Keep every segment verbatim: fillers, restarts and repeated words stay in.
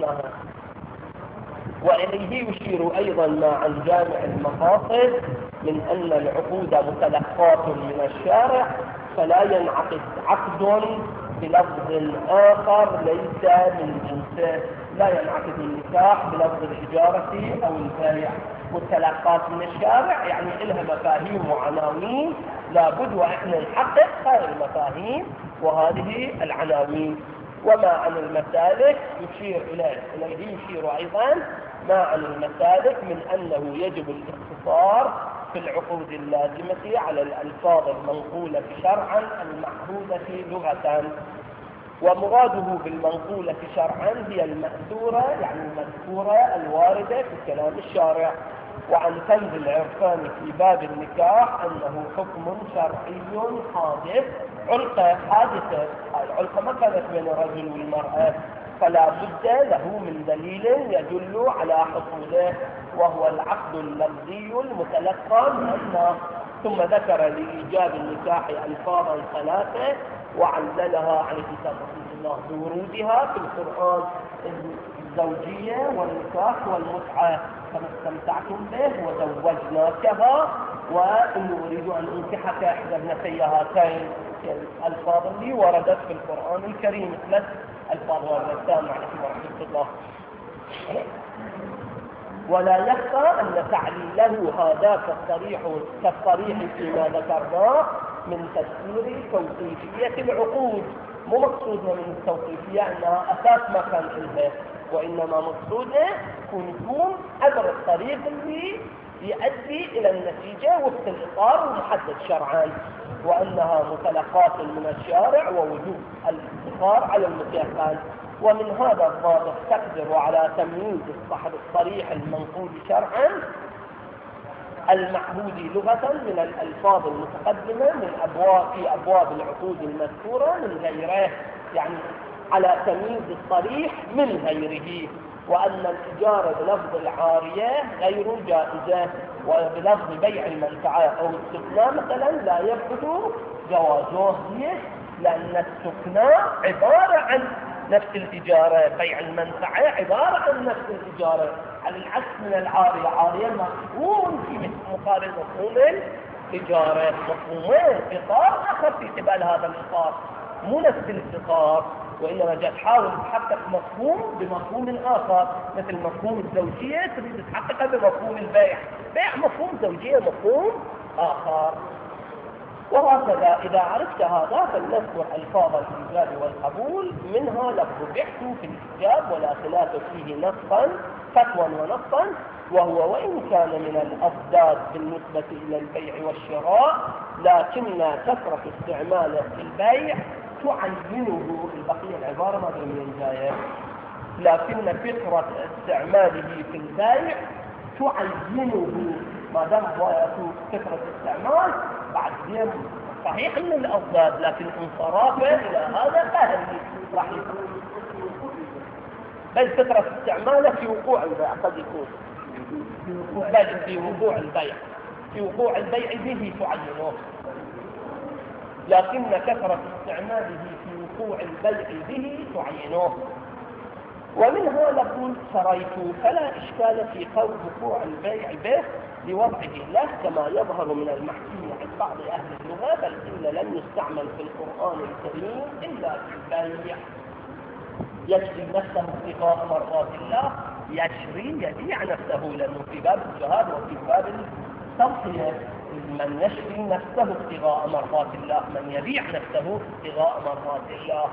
درسناها. وإليه يشير أيضا ما عن جامع المقاصد من أن العقود متلقاة من الشارع، فلا ينعقد عقد بلفظ آخر ليس من جنسه. لا ينعقد النكاح بلفظ الإجارة أو البيع. متلقاة من الشارع يعني إلها مفاهيم وعناوين لابد وإحنا نحقق هذه المفاهيم وهذه العناوين. وما عن المسالك يشير إليه إليه يشير أيضا ما عن المسالك من أنه يجب الاختصار في العقود اللازمة على الألفاظ المنقولة شرعا المحفوظة لغة. ومراده بالمنقولة شرعا هي المأثورة يعني المذكورة الواردة في كلام الشارع. وعن كنز العرفان في باب النكاح أنه حكم شرعي حادث، علقة حادثة. العلقة ما كانت بين الرجل والمرأة، فلا بد له من دليل يدل على حصوله، وهو العقد اللفظي المتلقى من الناس. ثم ذكر لإيجاب النكاح ألفاظا ثلاثة وعللها عليه الصلاة والسلام بورودها في القرآن: الزوجية والنكاح والمتعة، فما استمتعتم به وزوجناكها وإن أريد أن أنكحك إحدى ابنتي هاتين. الألفاظ اللي وردت في القرآن الكريم ثلاث ألفاظ وردت. السلام عليكم ورحمة الله. ولا يخفى أن تعليله هذا كالصريح كالصريح فيما ذكرناه من تفسير توقيفية العقود. مو مقصودنا من التوقيفية أنها أساس ما كان إلها، وإنما مقصودنا يكون عبر الطريق اللي يؤدي إلى النتيجة وفق الإطار المحدد شرعا، وأنها متلقاة من الشارع ووجوب الاختصار على المتيقن. ومن هذا الضابط تقدر على تمييز الصريح المنقول شرعا المعهود لغة من الألفاظ المتقدمة من أبواب في أبواب العقود المذكورة من غيره، يعني على تمييز الصريح من غيره. وأن الإجارة بلفظ العارية غير جائزة، وبلفظ بيع المنفعة أو السكنى مثلا لا يبعد جوازه. لأن السكنى عبارة عن نفس الإجارة، بيع المنفعة عبارة عن نفس الإجارة، على العكس من العارية. عارية مفهوم في مقابل مفهوم الإجارة، مفهومين إطار آخر في قبال هذا الإطار، مو نفس الإطار، وإنما جاء تحاول تحقق مفهوم بمفهوم آخر، مثل مفهوم الزوجية تريد تحققه بمفهوم البيع، بيع مفهوم زوجية مفهوم آخر. وهكذا إذا عرفت هذا فلنذكر ألفاظ الإيجاب والقبول، منها لفظ بعت في الإيجاب ولا خلاف فيه نصا فتوى ونصا، وهو وإن كان من الأضداد بالنسبة إلى البيع والشراء، لكن كثرة استعماله في البيع تعينه. البقية العبارة ما أدري من جاية، لكن كثرة استعماله في البيع تعينه. ما دام كثرة استعمال بعد ذلك صحيح من الأضداد، لكن انصرافه إلى هذا فهل راح يكون، بل كثرة استعماله في وقوع البيع قد يكون، بل في وقوع البيع في وقوع البيع به تعينه، لكن كثرة استعماله في وقوع البيع به تعينه. ومنها نقول شريت، فلا إشكال في قول وقوع البيع به لوضعه له، كما يظهر من المحكي عن بعض أهل اللغة، بل إن لم يستعمل في القرآن الكريم إلا في البيع. يشري نفسه ابتغاء مرضات الله، يشري يبيع نفسه، لأنه في باب الجهاد وفي باب التضحية. من يشري نفسه ابتغاء مرضات الله، من يبيع نفسه ابتغاء مرضات الله.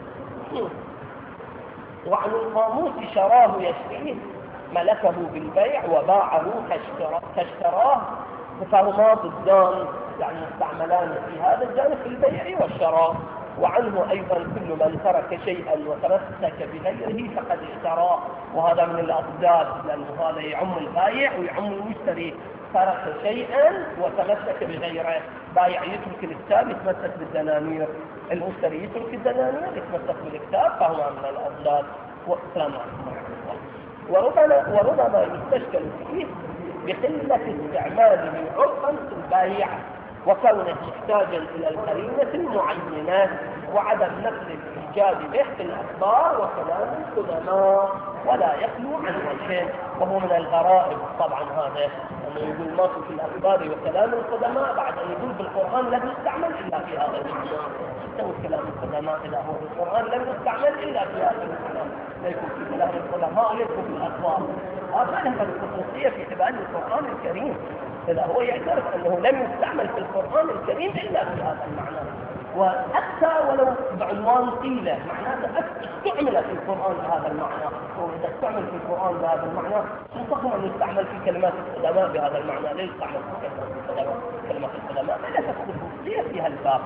وعن القاموس شراه يشريه، ملكه بالبيع وباعه كاشتراه، فهما ضدان يعني مستعملان في هذا الجانب في البيع والشراء. وعنه أيضا كل من ترك شيئا وتمسك بغيره فقد اشتراه، وهذا من الأضداد، لأنه هذا يعم البائع ويعم المشتري. ترك شيئا وتمسك بغيره، بائع يترك الكتاب يتمسك بالدنانير، المشتري يترك الدنانير يتمسك بالكتاب، فهو من الأضداد. والسلام عليكم وربما وربما يستشكل فيه بقلة استعماله عرفا في البيع، وكونه محتاجا إلى القرينة المعينة. وعدم نقل الإيجاب به في الأخبار وكلام القدماء، ولا يخلو عن وجهين. وهو من الغرائب طبعا هذا، أنه يقول ما في الأخبار وكلام القدماء بعد أن يقول بالقرآن لم يستعمل إلا في هذا المعنى. يستوي كلام القدماء إذا هو بالقرآن لم يستعمل إلا في هذا المعنى، لا يكون في كلام القدماء وليكن في الأخبار. هذا لها الخصوصية في اعتبار القرآن الكريم، إذا هو يعترف أنه لم يستعمل في القرآن الكريم إلا في هذا المعنى. وحتى ولو بعنوان قيل معناته استعمل في القرآن بهذا المعنى، وإذا استعمل في القرآن بهذا المعنى ينصح أن يستعمل في كلمات القدماء بهذا المعنى، لا يستعمل في كلمات القدماء. كلمات القدماء لا خصوصية فيها الباب.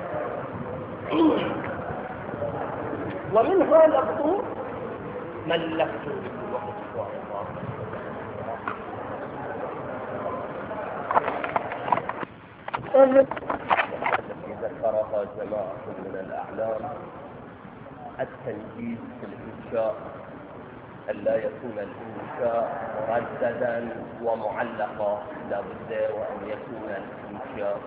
ومنها لفظ ملكت ذكرها جماعة من الأعلام التنجيز في الإنشاء، ألا يكون الإنشاء مرددا ومعلقا، لا بد وأن يكون الإنشاء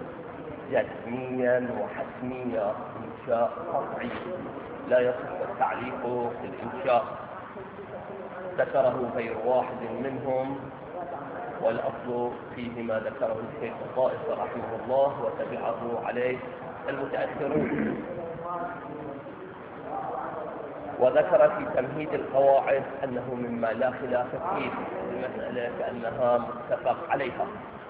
جزميا وحتميا، إنشاء قطعي لا يصح التعليق في الإنشاء. ذكره غير واحد منهم، والأصل فيه ما ذكره الشيخ الطائف رحمه الله وتبعه عليه المتأخرون. وذكر في تمهيد القواعد أنه مما لا خلاف فيه، المسألة كأنها متفق عليها،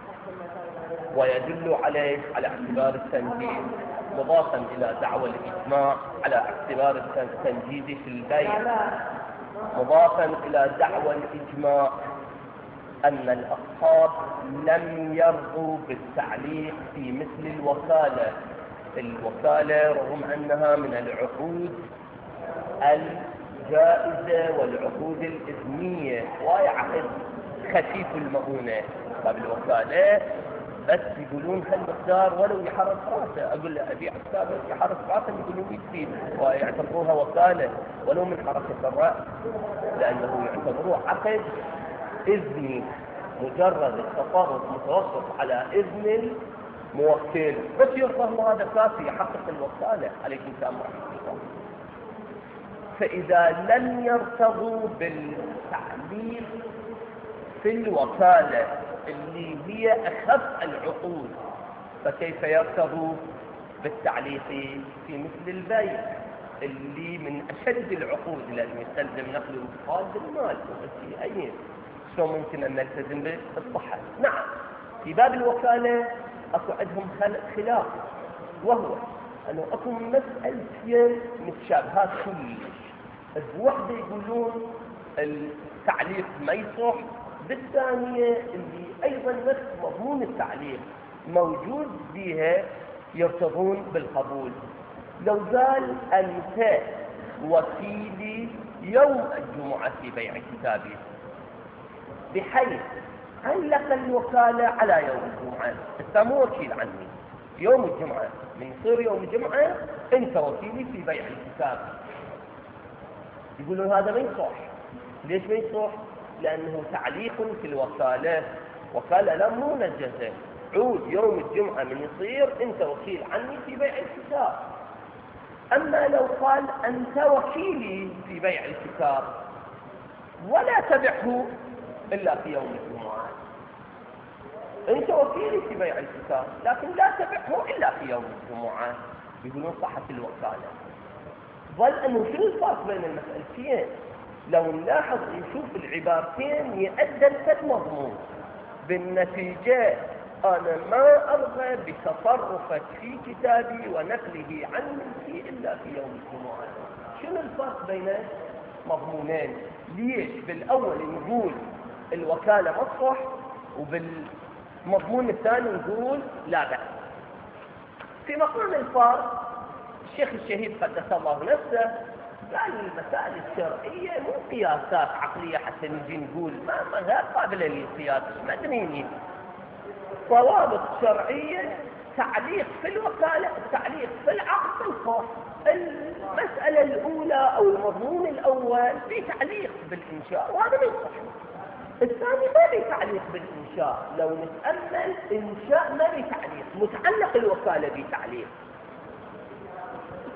ويدل عليه على اعتبار التنجيز مضافا إلى دعوى الإجماع، على اعتبار التنجيز في البيع مضافا إلى دعوى الإجماع أن الأصحاب لم يرضوا بالتعليق في مثل الوكالة. الوكالة رغم أنها من العقود الجائزة والعقود الإذنية، ويعقد خفيف المؤونة، فبالوكالة بس يقولون هالمقدار ولو يحرص راسه، أقول له أبيع السابق يحرص راسه يقولون يكفي، ويعتبروها وكالة ولو من حركة الرأس، لأنه يعتبروه عقد إذني، مجرد التصرف متوقف على إذن الموكل، بس يرضى هذا كافي يحقق الوكالة. عليكم السلام ورحمة الله. فإذا لم يرتضوا بالتعليق في الوكالة اللي هي أخف العقود، فكيف يرتضوا بالتعليق في مثل البيع اللي من أشد العقود، لأنه يستلزم نقل الانتقال بالمال وفي أي شو ممكن أن نلتزم بالصحة. نعم، في باب الوكالة أكو عندهم خلاف، وهو أنه أكو مسألتين متشابهات كلش. بوحدة يقولون التعليق ما يصح، بالثانية اللي أيضا نفس مضمون التعليق موجود بها يرتضون بالقبول. لو قال أنت وكيلي يوم الجمعة في بيع كتابي، بحيث علق الوكالة على يوم الجمعة، انت مو وكيل عني يوم الجمعة، من يصير يوم الجمعة انت وكيلي في بيع الكتاب. يقولون هذا ما يصح. ليش ما يصح؟ لأنه تعليق في الوكالة، وكالة لا مو منجزة، عود يوم الجمعة من يصير انت وكيل عني في بيع الكتاب. أما لو قال أنت وكيلي في بيع الكتاب ولا تبعه إلا في يوم الجمعة، أنت وكيلي في بيع الكتاب لكن لا تبعه إلا في يوم الجمعة، يقولون صحة الوكالة. ظل أنه شنو الفرق بين المسألتين؟ لو نلاحظ نشوف العبارتين يؤدى مضمون. بالنتيجة أنا ما أرضى بتصرفك في كتابي ونقله عني إلا في يوم الجمعة. شنو الفرق بين مضمونين؟ ليش بالأول نقول الوكالة مصح وبالمضمون الثاني نقول لا بأس؟ في مقام الفرق الشيخ الشهيد قدس الله نفسه قال المسائل الشرعية مو قياسات عقلية حتى نجي نقول ما ما غير قابلة للقياس مدنيين. ضوابط شرعية، تعليق في الوكالة، التعليق في العقد الخاص. المسألة الأولى أو المضمون الأول في تعليق بالإنشاء وهذا ما يصح. الثاني ما في تعليق بالإنشاء، لو نتأمل إنشاء ما في تعليق، متعلق الوكالة بتعليق.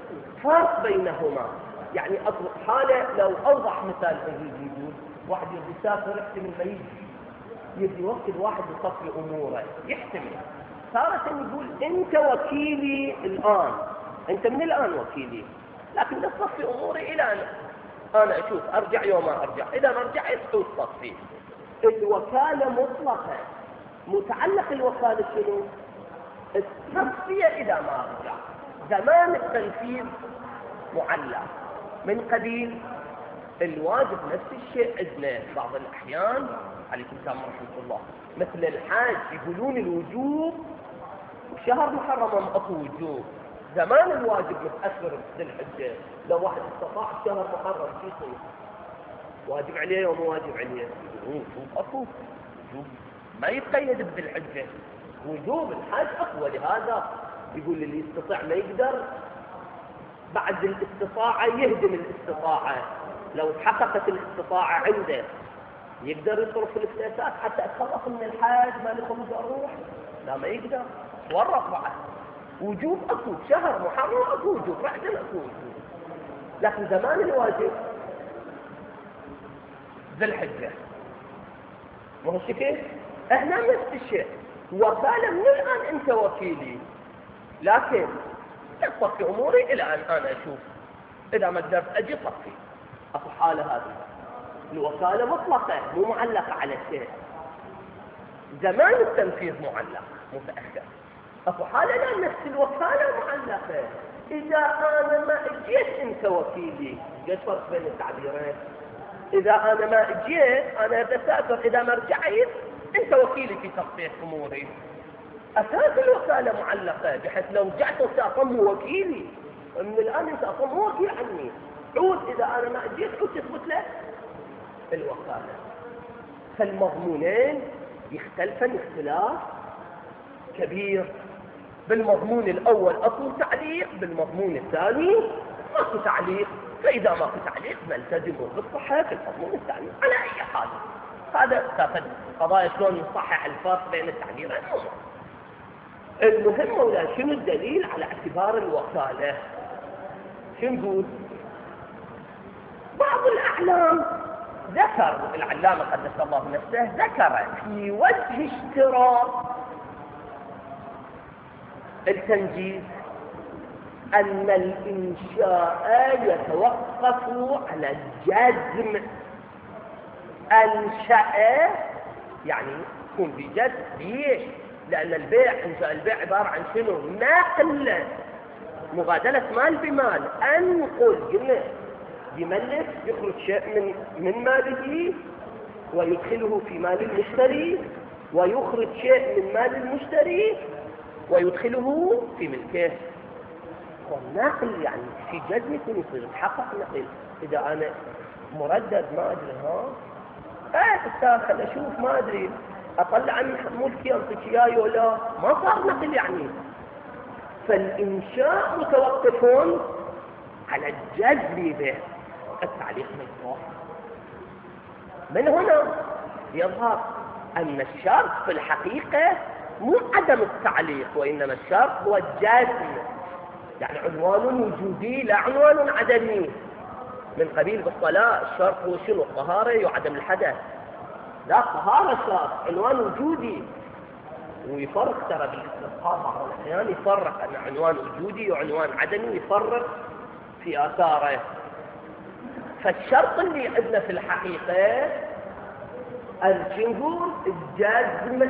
فرق بينهما. يعني اضرب حاله، لو اوضح مثال عزيز يقول واحد يبي يسافر يحتمل ما يجي، يبي يوكل واحد يصفي اموره يحتمل، تارة يقول انت وكيلي الان، انت من الان وكيلي، لكن لا تصفي اموري الى انا انا اشوف ارجع يوم ما ارجع، اذا ما رجعت تصفي. الوكاله مطلقه، متعلق الوكاله شنو؟ التصفيه اذا ما رجع. زمان التنفيذ معلق، من قبيل الواجب نفس الشيء عندنا بعض الاحيان، عليكم السلام ورحمه الله، مثل الحاج يقولون الوجوب وشهر محرم اكو وجوب. زمان الواجب متاثر بذي الحجه، لو واحد استطاع شهر محرم شو يصير؟ واجب عليه ومو واجب عليه؟ وجوب اكو، وجوب ما يتقيد بذي الحجه، وجوب الحاج اقوى. لهذا يقول اللي يستطيع ما يقدر بعد الاستطاعه يهدم الاستطاعه. لو تحققت الاستطاعه عنده يقدر يصرف الفلوسات حتى اتخلص من الحاج، ما لي خبز اروح، لا ما يقدر، ورط بعد. وجوب اكو، شهر محرم اكو وجوب، بعدين اكو وجوب. لكن زمان الواجب ذي الحجه، مو هالشكل؟ احنا نفس الشيء، وكاله من الان انت وكيلي، لكن تصفي اموري الى ان انا اشوف، اذا ما قدرت اجي صفي. اكو حاله هذه الوكاله مطلقه مو معلقه على شيء. زمان التنفيذ معلق متاخر. اكو حاله لا، نفس الوكاله معلقه، اذا انا ما اجيت انت وكيلي. قد فرق بين التعبيرين؟ اذا انا ما اجيت انا بسافر، اذا ما رجعت انت وكيلي في تصفيه اموري. اساس الوكاله معلقه، بحيث لو رجعت وسافر وكيلي، من الان انت اصلا مو وكيل عني، عود اذا انا ما اجيت عود تثبت لك الوكاله. فالمضمونين يختلفن اختلاف كبير. بالمضمون الاول اكو تعليق، بالمضمون الثاني ماكو تعليق. فاذا ماكو تعليق نلتزم بالصحه في المضمون الثاني على اي حال. هذا تاخذ قضايا شلون نصحح الفرق بين التعبيرين. المهم ولا شنو الدليل على اعتبار الوكاله؟ شو نقول؟ بعض الاعلام ذكر، العلامه قدس الله نفسه ذكر في وجه اشتراط التنجيز ان الانشاء يتوقف على الجزم. انشأ يعني يكون في جزم. ليش؟ لان البيع، انشاء البيع عباره عن شنو؟ نقل، مغادله مال بمال. انقل، قلنا يملك، يخرج شيء من من ماله ويدخله في مال المشتري، ويخرج شيء من مال المشتري ويدخله في ملكه. والنقل يعني في جزم يكون يصير يتحقق نقل. اذا انا مردد ما ادري، ها اه استاذ خل اشوف ما ادري اطلع عن ملكي انطيك اياه ولا، ما صار نقل يعني. فالانشاء متوقف على الجزم به، التعليق مفتوح. من هنا يظهر ان الشرط في الحقيقه مو عدم التعليق، وانما الشرط هو الجزم، يعني عنوان وجودي لا عنوان عدمي. من قبيل بالصلاه الشرط هو شنو؟ الطهاره وعدم الحدث. لا، طهاره شرط، عنوان وجودي. ويفرق ترى بالاستسقاء بعض الاحيان، يفرق ان عنوان وجودي وعنوان عدمي، يفرق في اثاره. فالشرط اللي عندنا في الحقيقه الجمهور الجازم،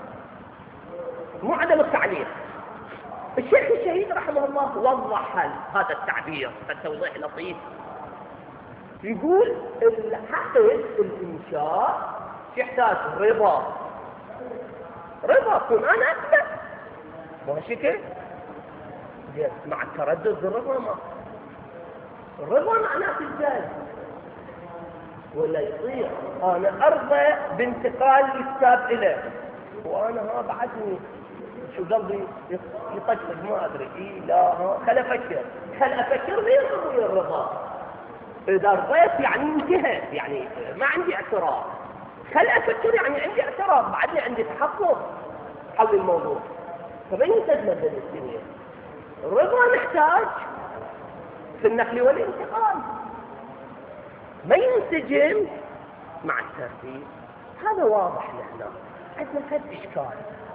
مو عدم التعليق. الشيخ الشهيد رحمه الله وضح هذا التعبير التوضيح لطيف. يقول الحقيقة الإنشاء يحتاج رضا، رضا كون أنا أثبت، مو هالشكل؟ مع التردد الرضا، ما الرضا معناه الجاز. ولا يصير أنا أرضى بانتقال الكتاب إليه وأنا ها بعدني شو قلبي يطقطق ما أدري إيه، لا ها خل أفكر، خل أفكر غير غير الرضا. إذا رضيت يعني انتهت، يعني ما عندي اعتراض. خل أفكر يعني عندي اعتراض، بعدني عندي تحقق حول الموضوع. فبين تجمد الاثنين. الرضا نحتاج في النقل والانتقال، ما ينسجم مع الترتيب. هذا واضح لنا. عندنا ثلاث إشكال،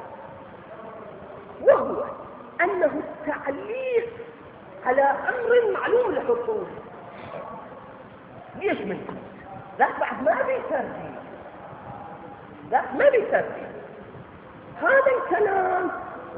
وهو أنه التعليق على أمر معلوم الحصول. ليش منكم؟ ذاك بعد ما بيترتيب، ذاك ما بيترتيب. هذا الكلام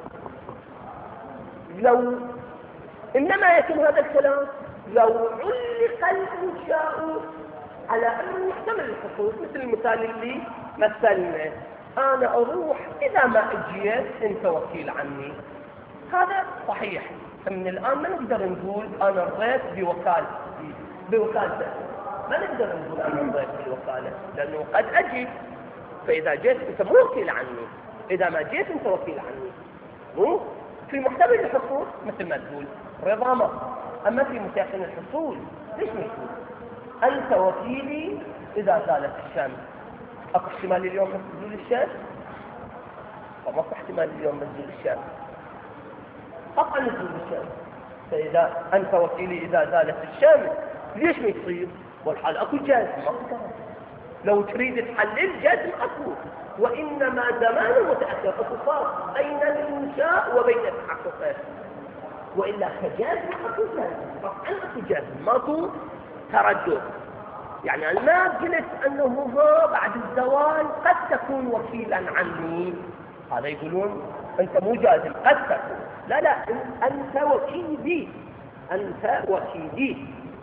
لو إنما يتم هذا الكلام لو علق الإنشاء على أمر محتمل الحصول، مثل المثال اللي مثلنا، أنا أروح إذا ما أجيت أنت وكيل عني. هذا صحيح. من الآن ما نقدر نقول أنا رضيت بوكالتي بوكالتك، ما نقدر نقول أنا رضيت بالوكالة، لأنه قد أجي، فإذا جيت أنت مو وكيل عني، إذا ما جيت أنت وكيل عني. مو في محتمل الحصول مثل ما تقول رضا مصر، أما في متيقن الحصول ليش ما يقول أنت وكيلي إذا زالت الشمس؟ أكو احتمال اليوم نزول الشمس؟ فما في احتمال اليوم نزول الشمس، قطعا نزول الشمس. فإذا أنت وكيلي إذا زالت الشمس ليش ما يصير؟ والحال أكو جازم، أكو لو تريد تحلل جازم أكو، وإنما زمان متأخر اتصال بين الإنشاء وبين التحقق، وإلا كجازم أكو جازم، طبعا أكو جازم، ماكو تردد. يعني أنا ما قلت أنه هو بعد الزوال قد تكون وكيلا عني، هذا يقولون أنت مو جازم قد تكون، لا لا أنت وكيلي، أنت وكيلي.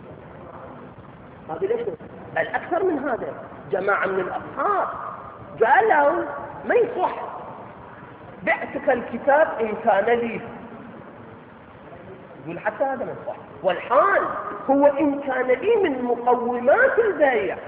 هذا ليش؟ بل أكثر من هذا، جماعة من الأصحاب قالوا ما يصح بعتك الكتاب إن كان لي، يقول حتى هذا ما يصح، والحال هو إن كان لي من مقومات البيع،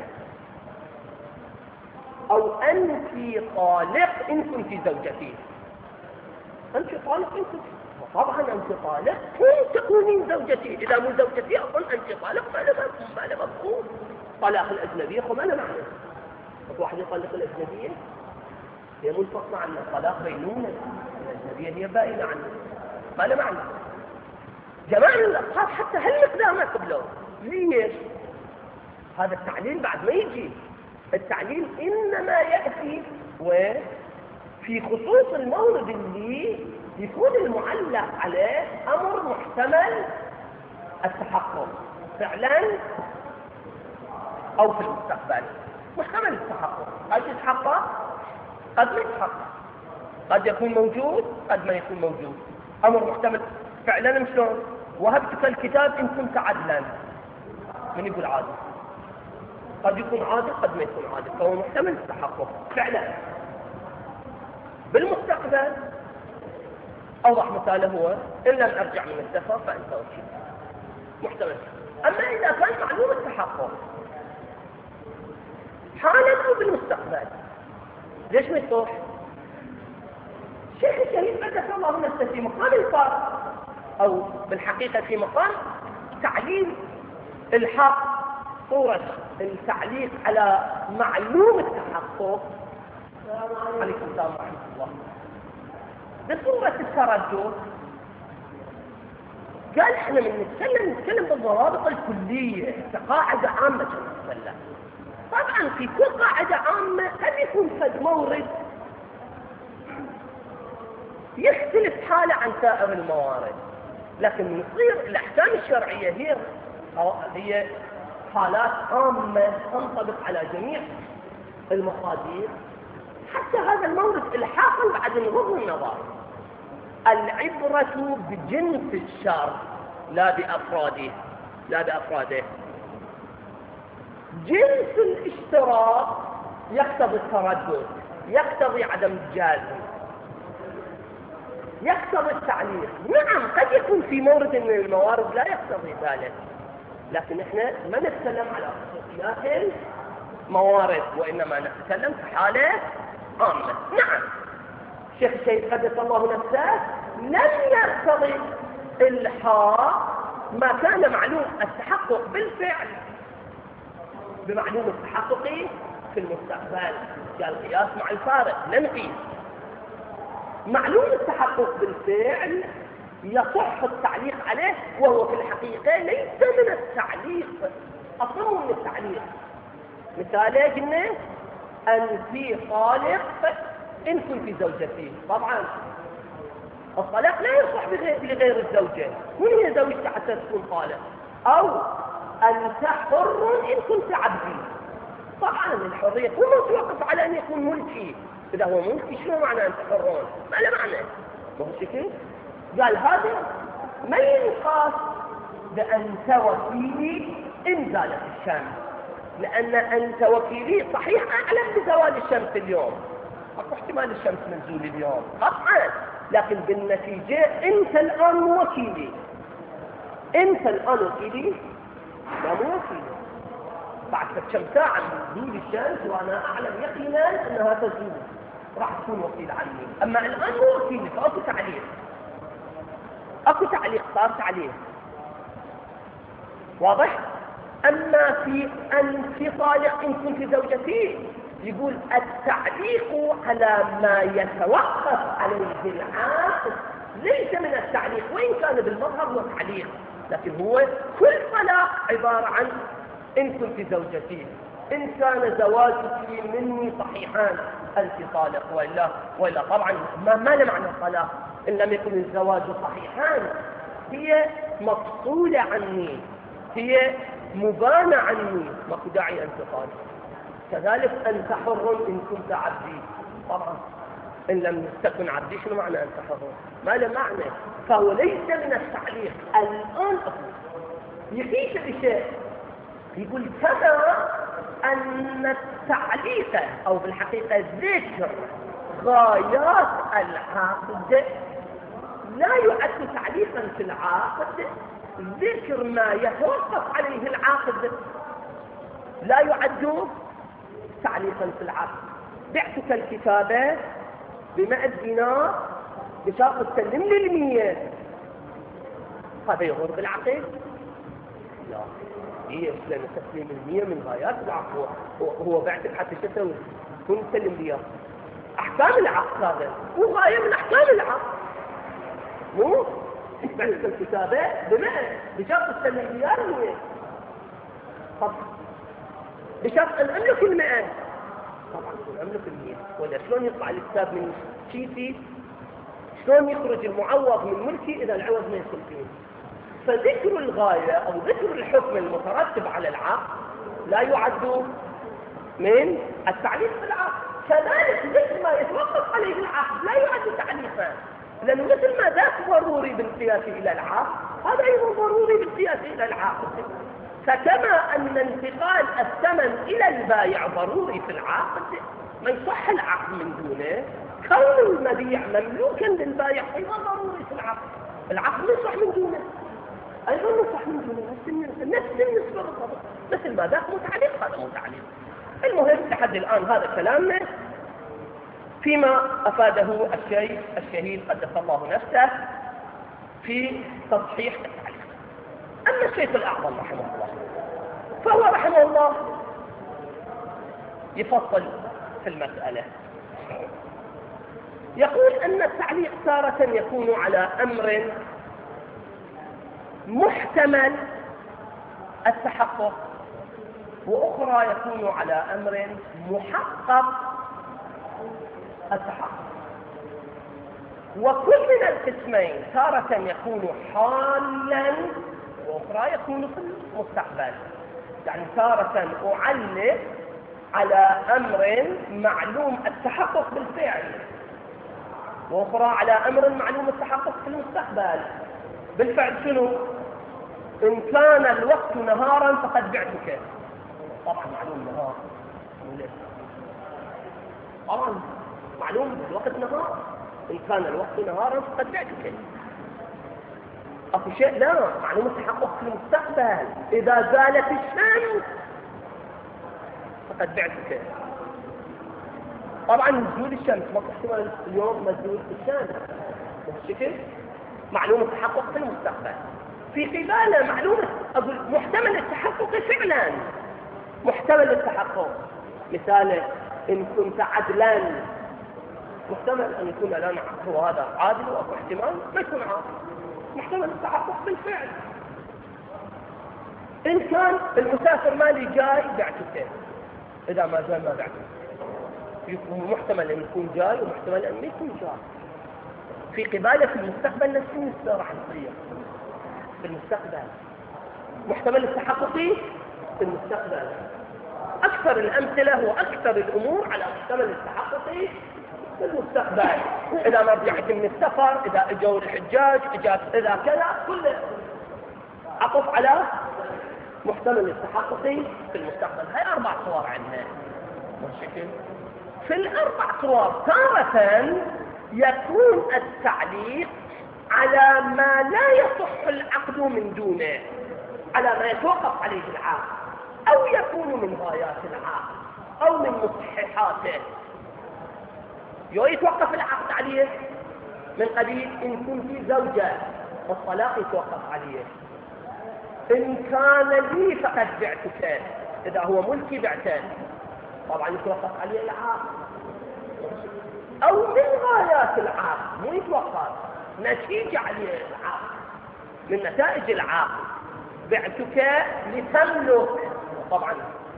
أو أنت طالق إن كنت زوجتي. أنت طالق إن كنت، وطبعا أنت طالق كن تكونين زوجتي، إذا مو زوجتي أقول أنت طالق ما لها ما لها مفهوم. طلاق الأجنبية خو ما له معنى. واحد يطلق الأجنبية هي منفصلة عن الطلاق بينونة، الأجنبية هي بائنة عنه، ما له معنى. جماعة من الأصحاب حتى هالمقدار ما قبلوه. ليش؟ هذا التعليل بعد ما يجي، التعليل إنما يأتي وفي خصوص المورد اللي يكون المعلق عليه أمر محتمل التحقق فعلا أو في المستقبل. محتمل التحقق، قد يتحقق قد ما يتحقق، قد يكون موجود قد ما يكون موجود. أمر محتمل فعلا. شلون؟ وهبتك الكتاب إن كنت عدلا، من يقول عادل؟ قد يكون عادل قد ما يكون عادل، فهو محتمل التحقق فعلا. بالمستقبل أوضح مثاله هو إن لم أرجع من السفر فأنت وكيل، محتمل. أما إذا كان معلوم التحقق حالا أو بالمستقبل ليش ما يصح؟ الشيخ الشهيد قدس الله نفسه في مقام الفرق، أو بالحقيقة في مقام تعليل الحق، صورة التعليق على معلوم التحقق. عليكم السلام ورحمة الله. بصورة التردد قال احنا من نتكلم نتكلم بالضوابط الكلية كقاعدة عامة نتكلم. طبعا في كل قاعدة عامة قد يكون فد مورد يختلف حاله عن سائر الموارد، لكن يصير الأحكام الشرعية هي هي حالات عامة تنطبق على جميع المقادير. حتى هذا المورد الحاقا بعد نغض النظر، العبرة بجنس الشر لا بأفراده، لا بأفراده. جنس الاشتراك يقتضي التردد، يقتضي عدم الجازم، يقتضي التعليق. نعم قد يكون في مورد من الموارد لا يقتضي ذلك، لكن احنا ما نتكلم على خصوصيات الموارد، وإنما نتكلم في حالة عامة. نعم الشيخ الشهيد قدس الله نفسه لم يقتضي الحاق ما كان معلوم التحقق بالفعل بمعلوم التحقق في المستقبل، قال قياس مع الفارق. لا نقيس معلوم التحقق بالفعل يصح التعليق عليه، وهو في الحقيقة ليس من التعليق، أصلا من التعليق. مثاله قلنا أنت طالق إن كنت زوجتي. طبعا الطلاق لا يصح لغير الزوجة، من هي زوجتي حتى تكون طالق؟ أو أنت حر إن كنت عبدي. طبعا الحرية كل ما توقف على أن يكون ملكي. إذا هو ملكي شنو معنى أنت حرون؟ ما له معنى. ما هو شكل قال هذا ما ينقاس بأنت وكيلي إن زالت الشمس، لأن أنت وكيلي صحيح أعلم بزوال الشمس اليوم، أكو احتمال الشمس منزول اليوم قطعا، لكن بالنتيجة أنت الآن وكيلي. أنت الآن وكيلي لا مو وكيلي. بعد كم ساعة من نزول الشمس وأنا أعلم يقينا أنها تزول راح تكون وكيل عني. أما الآن مو وكيلي، فأكو تعليق، أكو تعليق صار تعليق واضح. أما في أنت طالق إن كنت زوجتي يقول التعليق على ما يتوقف عليه العاقد ليس من التعليق، وإن كان بالمظهر هو تعليق، لكن هو كل طلاق عبارة عن إن كنت زوجتي، إن كان زواجك مني صحيحان أنت طالق، وإلا وإلا طبعا ما ما له معنى الطلاق إن لم يكن الزواج صحيحان. هي مفصولة عني، هي مبانة عني، ماكو داعي أن تطالق. كذلك أنت حر إن كنت عبدي. طبعا إن لم تكن عبدي شنو معنى أنت حر؟ ما له معنى. فهو ليس من التعليق. الآن يقيس بشيء يقول كما أن التعليق أو بالحقيقة ذكر غايات العقد لا يعد تعليقا في العقد، ذكر ما يتوقف عليه العقد لا يعد تعليقا في العقد. بعتك الكتابة بمئة دينار بشرط تسلم لي المية، هذا يغر بالعقد؟ لا، هي لأن تسليم المية من غايات العقد. هو بعتك حتى شو تسوي؟ كن تسلم لي أحكام العقد، هذا مو غاية من أحكام العقد. مو بعتك الكتابة بمئة بشرط تسلم لي المية، طب بشرط أن أملك المئة. طبعا أملك المئة، ولا شلون يطلع الكتاب من كيسي؟ شلون يخرج المعوض من ملكي إذا العوض ما يدخل فيه؟ فذكر الغاية أو ذكر الحكم المترتب على العقد لا يعد من التعليق في العقد. كذلك ذكر ما يتوقف عليه العقد لا يعد تعليقا، لأنه مثل ما ذاك ضروري بالقياس إلى العقد، هذا أيضا ضروري بالقياس إلى العقد. فكما أن انتقال الثمن إلى البائع ضروري في العقد، ما يصح العقد من دونه، كون المبيع مملوكا للبائع أيضا ضروري في العقد. العقد ما يصح من دونه، أيضا ما يصح من دونه، نفس النسبة بالضبط، مثل ما ذاك متعلق هذا متعلق. المهم لحد الآن هذا كلامنا فيما أفاده الشيخ الشهيد قدس الله نفسه في تصحيح التعليق. أما الشيخ الأعظم رحمه الله فهو رحمه الله يفصل في المسألة، يقول أن التعليق تارة يكون على أمر محتمل التحقق، وأخرى يكون على أمر محقق التحقق. وكل من القسمين تارة يكون حالا وأخرى يكون في المستقبل. يعني تارة أعلق على أمر معلوم التحقق بالفعل، وأخرى على أمر معلوم التحقق في المستقبل. بالفعل شنو؟ إن كان الوقت نهارا فقد بعتك. طبعا معلوم نهار، طبعا معلوم الوقت نهار، إن كان الوقت نهارا فقد بعتك. أكو شيء لا معلوم التحقق في المستقبل، إذا زالت الشمس فقد بعتك. طبعا نزول الشمس ما احتمال اليوم نزول الشمس بالشكل معلوم التحقق في المستقبل. في قباله معلومة أقول محتمل التحقق فعلا، محتمل التحقق. مثال إن كنت عدلا، محتمل أن يكون الآن هو هذا عادل، وأكو احتمال ما يكون عادل. محتمل التحقق بالفعل. إن كان المسافر مالي جاي بعته، إذا ما جاء ما بعته، يكون محتمل أن يكون جاي ومحتمل أن ما يكون جاي. في قبالة في المستقبل نفس النسبة راح تصير في المستقبل، محتمل التحققي في المستقبل. أكثر الأمثلة وأكثر الأمور على محتمل التحققي في المستقبل. إذا ما رجعت من السفر، إذا اجوا الحجاج، إذا كذا، كل عطف على محتمل التحققي في المستقبل. هاي أربع صور عندنا بالشكل. في الأربع صور تارة يكون التعليق على ما لا يصح العقد من دونه، على ما يتوقف عليه العقد، أو يكون من غايات العقد أو من مصححاته. يو يتوقف العقد عليه من قبيل إن كنت في زوجة الطلاق يتوقف عليه. إن كان لي فقد بعتك، إذا هو ملكي بعته طبعا يتوقف عليه العقد. أو من غايات العقد، مو يتوقف، نتيجة عليه العقد، من نتائج العقد. بعتك لتملك، طبعا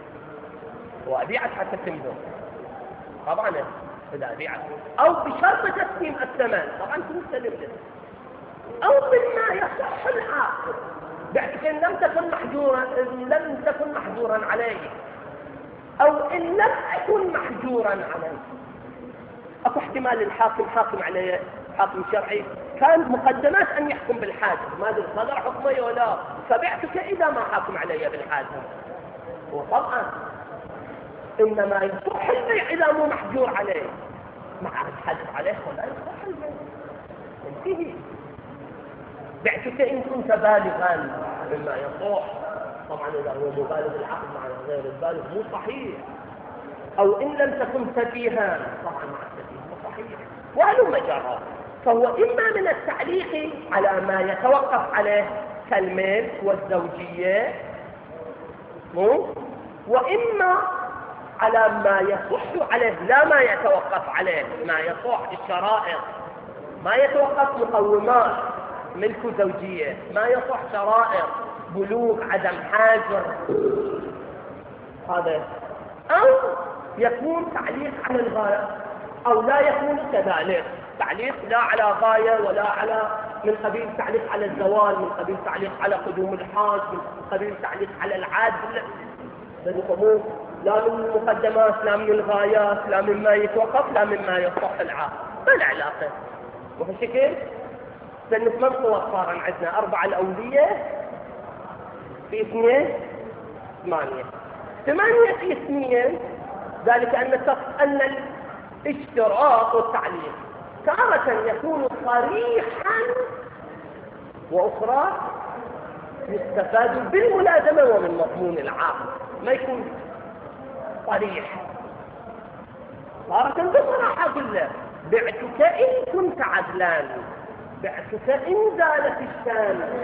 وأبيعك حتى تملك، طبعا إذا أبيعك، أو بشرط تسليم الثمن، طبعا تسلم له. أو مما يصح العقد، بعتك إن لم تكن محجورا، إن لم تكن محجورا عليه، أو إن لم أكن محجورا عليه. أكو احتمال الحاكم حاكم عليه، حاكم شرعي كان مقدمات أن يحكم بالحاجة، ما أدري صدر حكمه ولا، فبعتك إذا ما حاكم علي بالحاجة. وطبعا إنما يصح البيع إذا مو محجور عليه، مع الحجر عليه ولا يصح البيع، انتهي. بعتك إن كنت بالغا مما يصح، طبعا إذا هو مبالغ العقد مع غير البالغ مو صحيح. أو إن لم تكن سفيها، طبعا مع السفيه مو صحيح. وهلم جرى. فهو إما من التعليق على ما يتوقف عليه كالملك والزوجية، وإما على ما يصح عليه لا ما يتوقف عليه، ما يصح الشرائط، ما يتوقف مقومات ملك زوجية، ما يصح شرائط بلوغ عدم حاجر، هذا. أو يكون تعليق على الغاية، أو لا يكون كذلك، تعليق لا على غاية ولا على من قبيل تعليق على الزوال، من قبيل تعليق على قدوم الحاج، من قبيل تعليق على العدل، بالأمور لا من المقدمات، لا من الغايات، لا مما يتوقف، لا مما يصح العقد. ما العلاقة؟ وهالشكل سنة من صور صار عندنا؟ أربعة الأولية في اثنين ثمانية، ثمانية في اثنين، ذلك أن أن الاشتراط والتعليق تارة يكون صريحا، وأخرى يستفاد بالملازمة ومن مضمون العقد، ما يكون صريح. تارة بصراحة كله بعتك إن كنت عدلان، بعتك إن زالت الشان،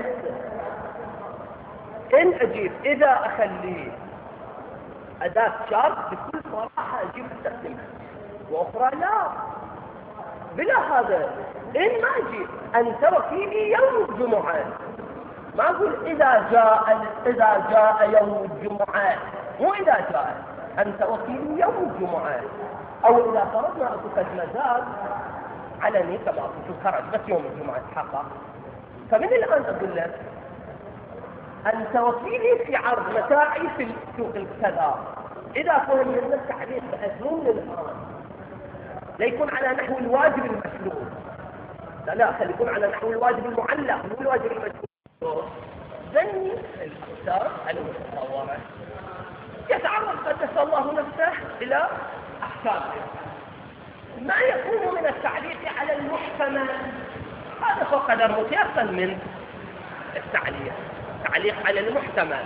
إن أجيب إذا أخلي أداة شرط بكل صراحة أجيب استخدمها، وأخرى لا، بلا هذا. إن ما أجيب أنت وكيلي يوم الجمعة، ما أقول إذا جاء إذا جاء يوم الجمعة، مو إذا جاء، أنت وكيلي يوم الجمعة. أو إذا فرضنا أكو مزاد علني كما أقول خرج بس يوم الجمعة تحقق، فمن الآن أقول لك أنت وكيلي في عرض متاعي في السوق الكذا. إذا فهم من التعليق بأسلوب الآن لا يكون على نحو الواجب المشروع، لا لا خلي يكون على نحو الواجب المعلق مو الواجب المشروع. ذني الأفكار المتصورة يتعرض قدس الله نفسه إلى أحكامه، ما يكون من التعليق على المحتمل، هذا هو قدر متيقن من التعليق، تعليق على المحتمل.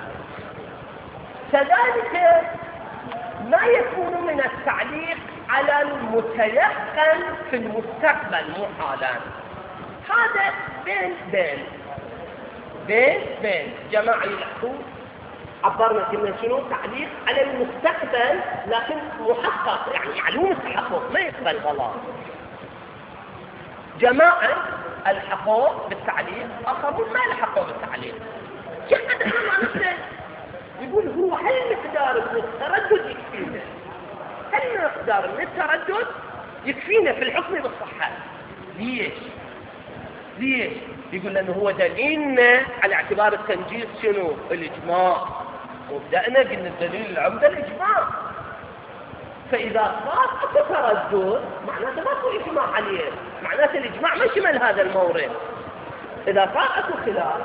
كذلك ما يكون من التعليق على المتيقن في المستقبل مو حالا، هذا بين بين بين بين جماعة يلحقوا عبرنا كنا شنو تعليق على المستقبل لكن محقق، يعني معلوم التحقق ما يقبل غلط. جماعة الحقوا بالتعليق، آخرون ما الحقوا بالتعليق. شيخ قدس الله نفسه يقول هو هل مقدار من التردد يكفينا؟ هل مقدار من التردد يكفينا في الحكم بالصحة؟ ليش؟ ليش؟ يقول لأنه هو دليلنا على اعتبار التنجيز شنو؟ الإجماع. وبدأنا قلنا الدليل العمدة الإجماع. فإذا صار أكو تردد معناته ما هو إجماع عليه، معناته الإجماع ما شمل هذا المورد. إذا صار أكو خلاف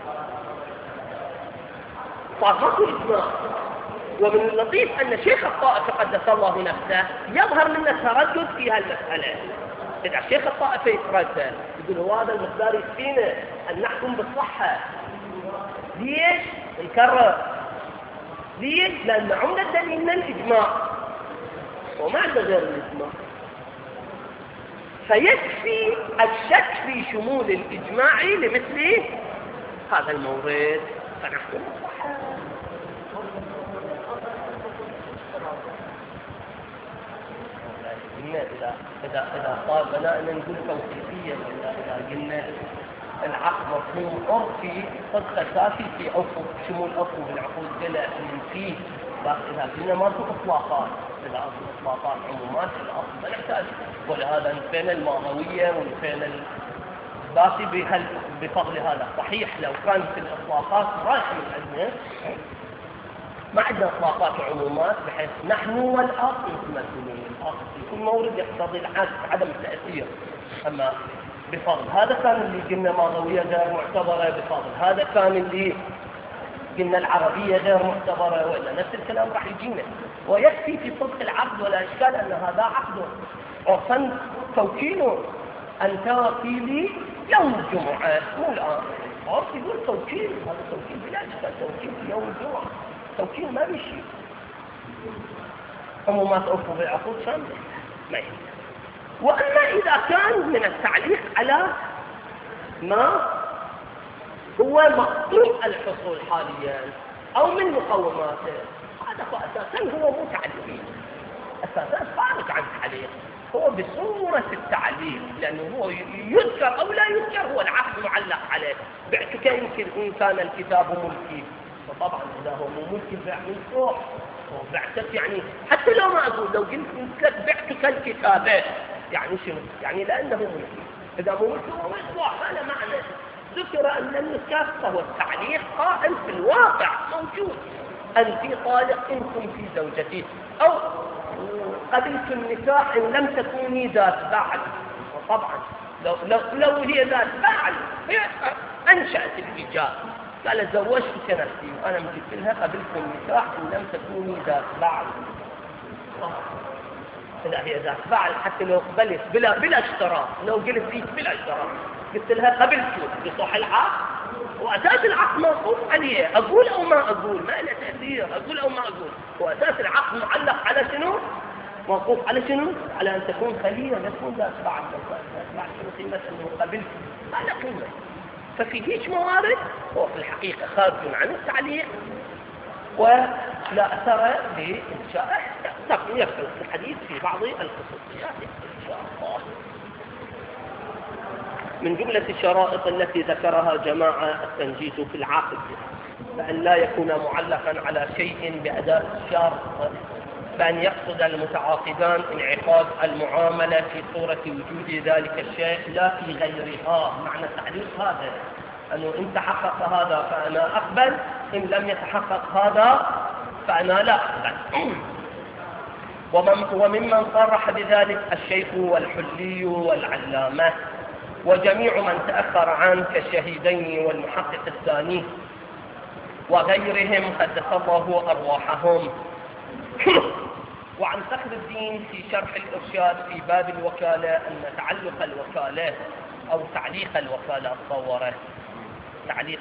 صار ما هو إجماع. ومن اللطيف أن شيخ الطائفة قدس الله نفسه يظهر منه التردد في هالمسألة. إذا شيخ الطائفة يتردد يقول هو هذا المقدار يكفينا أن نحكم بالصحة. ليش؟ نكرر. ليش؟ لأن عمدة دليلنا الإجماع وما عندنا غير الإجماع. فيكفي الشك في شمول الإجماع لمثل هذا المورد فنحكم بالصحة. إذا إذا إذا صار بدأنا نقول توصيفية، إذا إذا قلنا العقد مفهوم عرفي قد خسافي في عقود شمول عقود بالعقود كلا من فيه، بس إذا قلنا ما في إطلاقات، إذا أصل إطلاقات عمومات الأصل ما نحتاج. ولهذا نفينا الماضوية ونفينا الباقي بفضل هذا. صحيح لو كانت الإطلاقات رايحة من عندنا ما عندنا إطلاقات وعمومات بحيث نحن والأصل متمثلين. الأصل في كل مورد يقتضي العكس عدم التأثير. أما بفضل هذا كان اللي قلنا ماضوية غير معتبرة، بفضل هذا كان اللي قلنا العربية غير معتبرة، وإلا نفس الكلام راح يجينا. ويكفي في صدق العقد ولا إشكال أن هذا عقد عرفا توكيله. أنت وكيلي يوم الجمعة مو الآن. عرف يقول توكيل، هذا توكيل بلا إشكال، توكيل في يوم الجمعة، توكيل ما بيشي. عمومات أوفوا بالعقود شاملة ما يهم. وأما إذا كان من التعليق على ما هو مقطوع الحصول حاليا أو من مقوماته، هذا هو أساسا هو مو تعليق، أساسا خارج عن التعليق، هو بصورة التعليق، لأنه هو يذكر أو لا يذكر هو العقد معلق عليه. بعتك يمكن إن كان الكتاب ملكي، فطبعا إذا هو مو ملكي بيع من فوق، وبعتك يعني حتى لو ما أقول لو قلت لك بعتك الكتابات يعني شنو؟ يعني لأنه ملكي. إذا مو ملكي هو مصبوح، هذا معنى. ذكر أن النكاح فهو التعليق قائم في الواقع موجود. أنت طالق إن كنت زوجتي، أو قبلت النكاح إن لم تكوني ذات بعل. وطبعا لو, لو, لو هي ذات بعل هي أنشأت الإيجاب، قال زوجتك نفسي وأنا قلت لها قبلت النكاح إن لم تكوني ذات بعل. إذا هي ذات بعل حتى لو قبلت بلا بلا اشتراط، لو قلت لي بلا اشتراط قلت لها قبلت بصح العقد، وأساس العقد موقوف عليه، أقول أو ما أقول ما له تأثير، أقول أو ما أقول. وأساس العقد معلق على شنو؟ موقوف على شنو؟ على أن تكون خلية، لا تكون ذات بعد. بعد شنو قيمة أنه قبلت؟ ما له قيمة. ففي هيك موارد هو في الحقيقة خارج عن التعليق ولا أثر لإنشاء. لكن يفصل الحديث في بعض الخصوصيات إن شاء الله. من جملة الشرائط التي ذكرها جماعة التنجيز في العقد بأن لا يكون معلقا على شيء بأداء الشرط، بأن يقصد المتعاقدان انعقاد المعاملة في صورة وجود ذلك الشيء لا في غيرها. معنى التعليق هذا أنه إن تحقق هذا فأنا أقبل، إن لم يتحقق هذا فأنا لا أقبل. وممن صرح بذلك الشيخ والحلي والعلامة وجميع من تأخر عنه كالشهيدين والمحقق الثاني وغيرهم قدس الله أرواحهم. وعن فخر الدين في شرح الإرشاد في باب الوكالة أن تعلق الوكالة أو تعليق الوكالة الصورة تعليق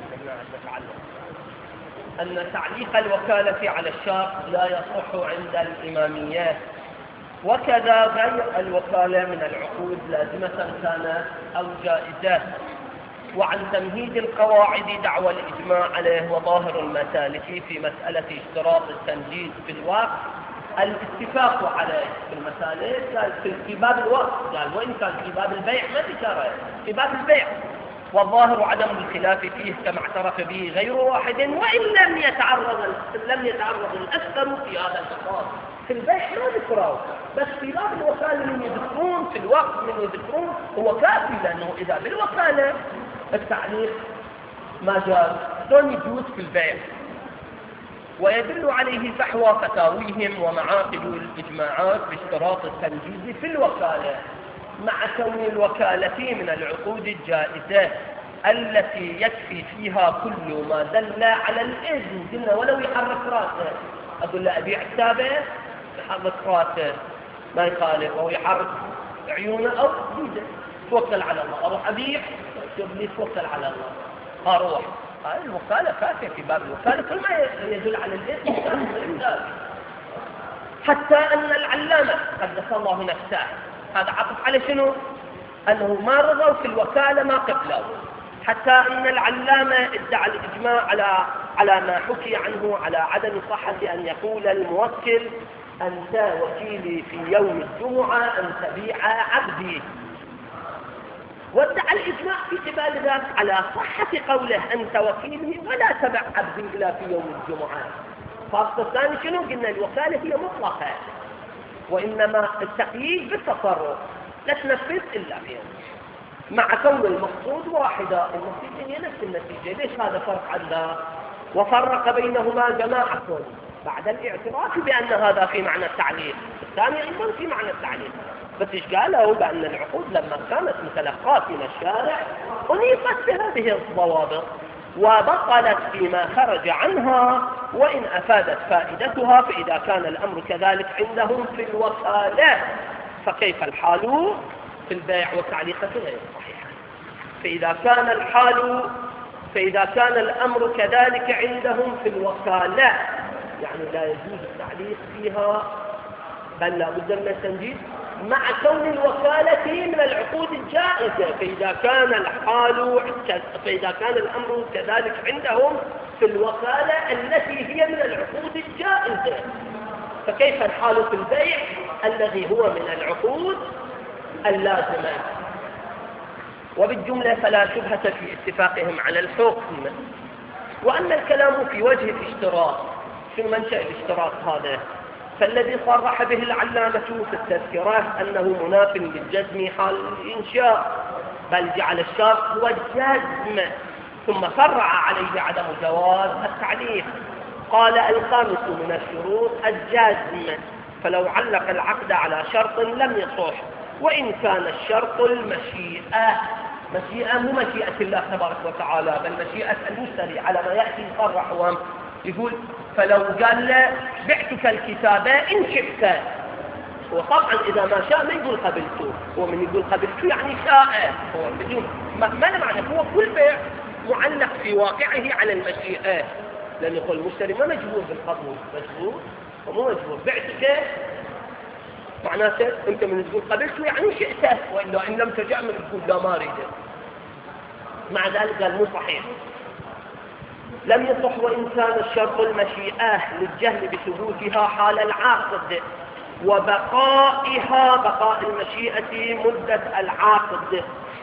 أن تعليق الوكالة على الشرط لا يصح عند الإمامية، وكذا غير الوكالة من العقود لازمة كانت أو جائزة. وعن تمهيد القواعد دعوى الإجماع عليه وظاهر المسالك في مسألة اشتراط التنجيز في الوقت الاتفاق عليه في المسالك قال في باب الوقت، قال وإن كان في باب البيع ما ذكره في باب البيع، والظاهر عدم الخلاف فيه كما اعترف به غير واحد، وإن لم يتعرض لم يتعرض الأكثر في هذا المقام. في البيع ما ذكروا، بس في باب الوكالة من يذكرون، في الوقت من يذكرون هو كافي، لأنه إذا بالوكالة التعليق ما جاز دون يجوز في البيع. ويدل عليه فحوى فتاويهم ومعاقد الإجماعات باشتراط التنجيز في الوكالة، مع كون الوكالة من العقود الجائزة التي يكفي فيها كل ما دل على الإذن. قلنا ولو يحرك راسه، أقول له أبيع كتابه يحرك راسه ما يخالف، أو يحرك عيونه أو يده، توكل على الله. أروح أبيع لي توكل على الله، أروح. هاي الوكالة كافية في باب الوكالة، كل ما يدل على الإذن. حتى أن العلامة قدس الله نفسه، هذا عطف على شنو؟ أنه ما رضوا في الوكالة ما قبلوا. حتى أن العلامة ادعى الإجماع على على ما حكي عنه على عدم صحة أن يقول الموكل أنت وكيلي في يوم الجمعة أن تبيع عبدي، وادعى الإجماع في قبال ذلك على صحة قوله أنت وكيلي ولا تبع عبدي إلا في يوم الجمعة. فالصل الثاني شنو؟ قلنا الوكالة هي مطلقة، وإنما التقييد بالتصرف، لا تنفذ إلا فيه، مع كون المقصود واحدة. النتيجة هي نفس النتيجة. ليش هذا فرق عندنا؟ وفرق بينهما جماعة بعد الاعتراف بأن هذا في معنى التعليل، الثاني أيضا في معنى التعليل. بس إيش قالوا؟ بأن العقود لما كانت متلقاة من الشارع أنيقت بهذه الضوابط وبطلت فيما خرج عنها، وإن أفادت فائدتها فإذا كان الأمر كذلك عندهم في الوكالة فكيف الحال في البيع والتعليقة غير صحيحة. فإذا كان الحال فإذا كان الأمر كذلك عندهم في الوكالة، يعني لا يجوز التعليق فيها بل لا بد من التنجيز، مع كون الوكالة من العقود الجائزة. فإذا كان الحال فإذا كان الأمر كذلك عندهم في الوكالة التي هي من العقود الجائزة، فكيف الحال في البيع الذي هو من العقود اللازمة؟ وبالجملة فلا شبهة في اتفاقهم على الحكم. وأن الكلام في وجه الاشتراط، شنو منشأ الاشتراط هذا؟ فالذي صرح به العلامة في التذكرة أنه مناف للجزم حال الإنشاء، بل جعل الشرط هو الجزم، ثم فرع عليه عدم جواز التعليق. قال الخامس من الشروط الجزم، فلو علق العقد على شرط لم يصح، وإن كان الشرط المشيئة، مشيئة مو مشيئة الله تبارك وتعالى بل مشيئة المشتري، على ما يأتي يصرح يقول فلو قال له بعتك الكتابة إن شئت، وطبعا إذا ما شاء ما يقول قبلته، هو من يقول قبلته يعني شاء، هو بدون ما له معنى. هو كل بيع معلق في واقعه على المشيئة، لأن يقول المشتري ما مجبور بالقبول، مجبور ومو مجبور. بعتك معناته أنت من تقول قبلته يعني شئت، وإلا إن لم تجع من تقول لا ما أريده. مع ذلك قال مو صحيح، لم يصح وإن كان الشرط المشيئة للجهل بثبوتها حال العاقد وبقائها، بقاء المشيئة مدة العاقد،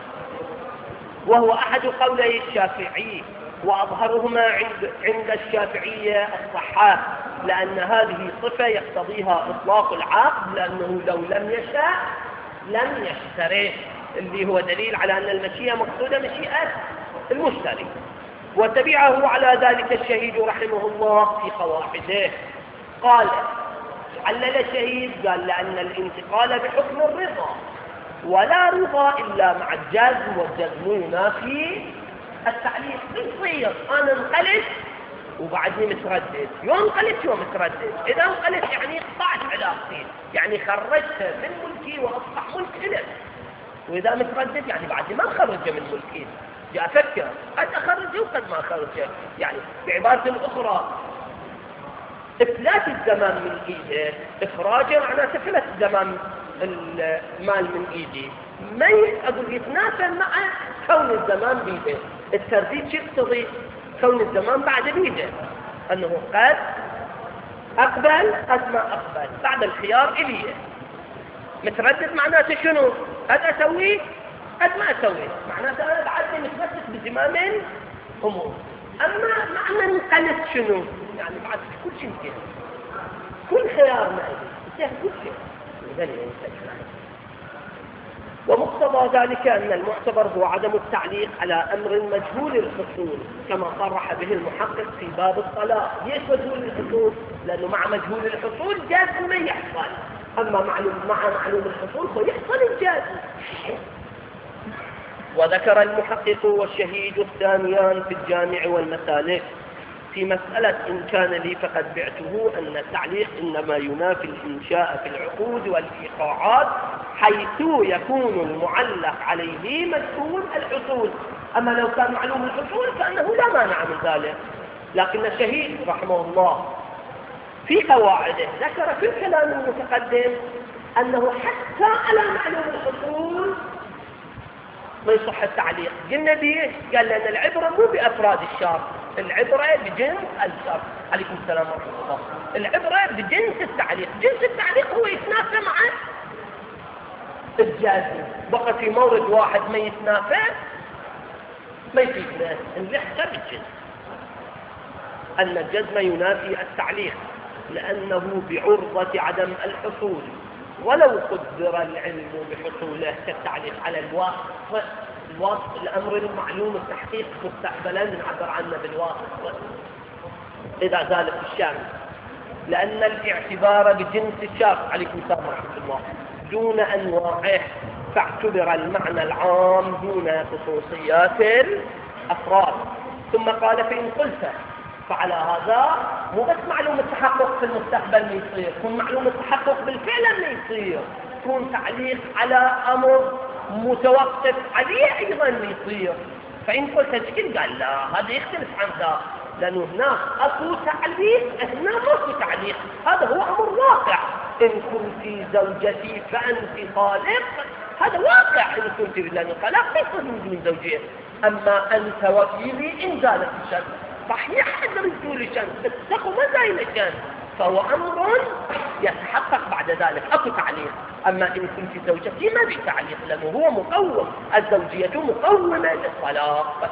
وهو أحد قولي الشافعي، وأظهرهما عند, عند الشافعية الصحة، لأن هذه صفة يقتضيها إطلاق العاقد، لأنه لو لم يشاء لم يشتري، اللي هو دليل على أن المشيئة مقصودة مشيئة المشتري. وتبعه على ذلك الشهيد رحمه الله في قواعده، قال علل الشهيد قال لأن الانتقال بحكم الرضا، ولا رضا إلا مع الجزم، والجزم ينافي التعليق. يصير أنا انقلت وبعدني متردد، يوم انقلت يوم متردد، إذا انقلت يعني قطعت علاقتي، يعني خرجت من ملكي وأصبح ملك إلك، وإذا متردد يعني بعدني ما خرج من ملكي، جاء أفكر قد أخرج وقد ما أخرج. يعني بعبارة أخرى إفلات الزمان من إيده إخراجه معناه إفلات الزمان المال من إيدي، ما أقول يتنافى مع كون الزمان بيده. الترديد يقتضي كون الزمان بعد بيده، أنه قد أقبل قد ما أقبل، بعد الخيار إلي. متردد معناته شنو؟ قد أسويه قد ما أسويه، معناته أنا بعدني متمسك بزمام أمور. أما معنى انقلت شنو؟ يعني بعد كل شيء انتهى، كل خيار معي انتهى كل شيء. ومقتضى ذلك أن المعتبر هو عدم التعليق على أمر مجهول الحصول كما صرح به المحقق في باب الطلاق. ليش مجهول الحصول؟ لأنه مع مجهول الحصول جاز ما يحصل، أما معلوم مع معلوم الحصول فيحصل الجاز. وذكر المحقق والشهيد الثانيان في الجامع والمسالك في مسألة إن كان لي فقد بعته أن التعليق إنما ينافي الإنشاء في العقود والإيقاعات حيث يكون المعلق عليه مجهول الحصول. أما لو كان معلوم الحصول فإنه لا مانع من ذلك. لكن الشهيد رحمه الله في قواعده ذكر في الكلام المتقدم أنه حتى على معلوم الحصول ما يصح التعليق. قلنا ليش؟ قال لأن العبرة مو بأفراد الشرط، العبرة بجنس الشرط. عليكم السلام ورحمة الله. العبرة بجنس التعليق، جنس التعليق هو يتنافى مع الجازم. بقى في مورد واحد ما يتنافى ما يفيدنا، نلحقه بالجنس. أن الجزم ينافي التعليق لأنه بعرضة عدم الحصول، ولو قدر العلم بحصوله كالتعليق على الواسط. الواسط الأمر المعلوم التحقيق مستقبلا نعبر عنه بالواسط إذا زالت الشمس، لأن الاعتبار بجنس الشرط عليكم السلام ورحمة الله دون أنواعه، فاعتبر المعنى العام دون خصوصيات الأفراد. ثم قال فإن قلت فعلى هذا مو بس معلوم التحقق في المستقبل ما يصير، يكون معلوم التحقق بالفعل ما يصير، يكون تعليق على أمر متوقف عليه أيضا ما يصير. فإن قلت شكل قال لا، هذا يختلف عن ذا، لأنه هناك أكو تعليق، هنا ماكو تعليق. هذا هو أمر واقع. إن كنت زوجتي فأنت طالق، هذا واقع. إن كنت لأنه طلاق يصير من زوجين. أما أنت وكيلي إن زالت الشمس، صحيح حذر زول الشمس بس تقو ما زايل الشمس، فهو أمر يتحقق بعد ذلك، أكو تعليق. أما إن كنت زوجتي ما بي تعليق، لأنه هو مقوم، الزوجية مقومة للطلاق.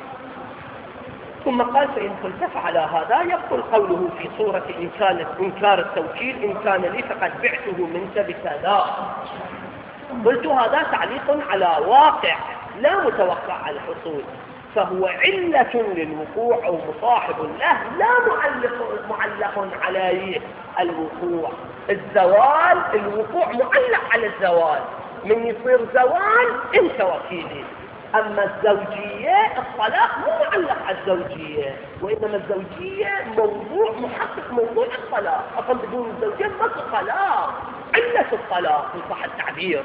ثم قال فإن قلت فعلى هذا يبطل قوله في صورة إن كانت إنكار التوكيل إن كان لي فقد بعته منك بكذا. قلت هذا تعليق على واقع لا متوقع على الحصول، فهو علة للوقوع أو مصاحب له لا معلق, معلق عليه الوقوع. الزوال الوقوع معلق على الزوال، من يصير زوال انت وكيلي. أما الزوجية الطلاق مو معلق على الزوجية، وإنما الزوجية موضوع محقق موضوع الطلاق. أصلا بدون الزوجية ما في طلاق، علة الطلاق إن صح التعبير.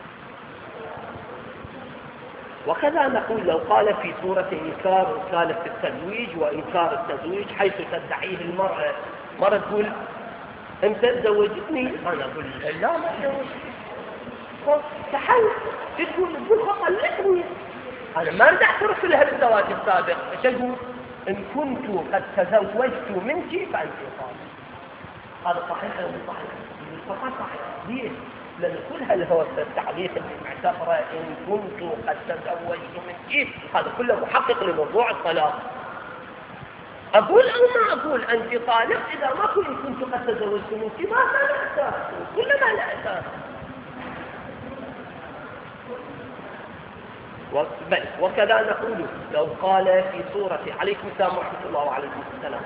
وكذا نقول لو قال في صورة إنكار رسالة التزويج وإنكار التزويج حيث تدعيه المرأة، مرة تقول أنت تزوجتني، أنا أقول لا ما تزوجتني، تحل تقول تقول طلقني، أنا ما أريد أعترف لها بالزواج السابق. إيش أقول؟ إن كنت قد تزوجت منك فأنت طالق. هذا صحيح ولا صحيح؟ صحيح صحيح. ليش؟ لأن كل هالهوى التعليق اللي معتبره إن كنت قد تزوجت منك هذا كله محقق لموضوع الطلاق. أقول أو ما أقول أنت طالق إذا ما كنت كنت قد تزوجت منك ما لا أساس، كل ما لا أساس. وكذا نقول لو قال في صورة عليكم السلام ورحمة الله وعليكم السلام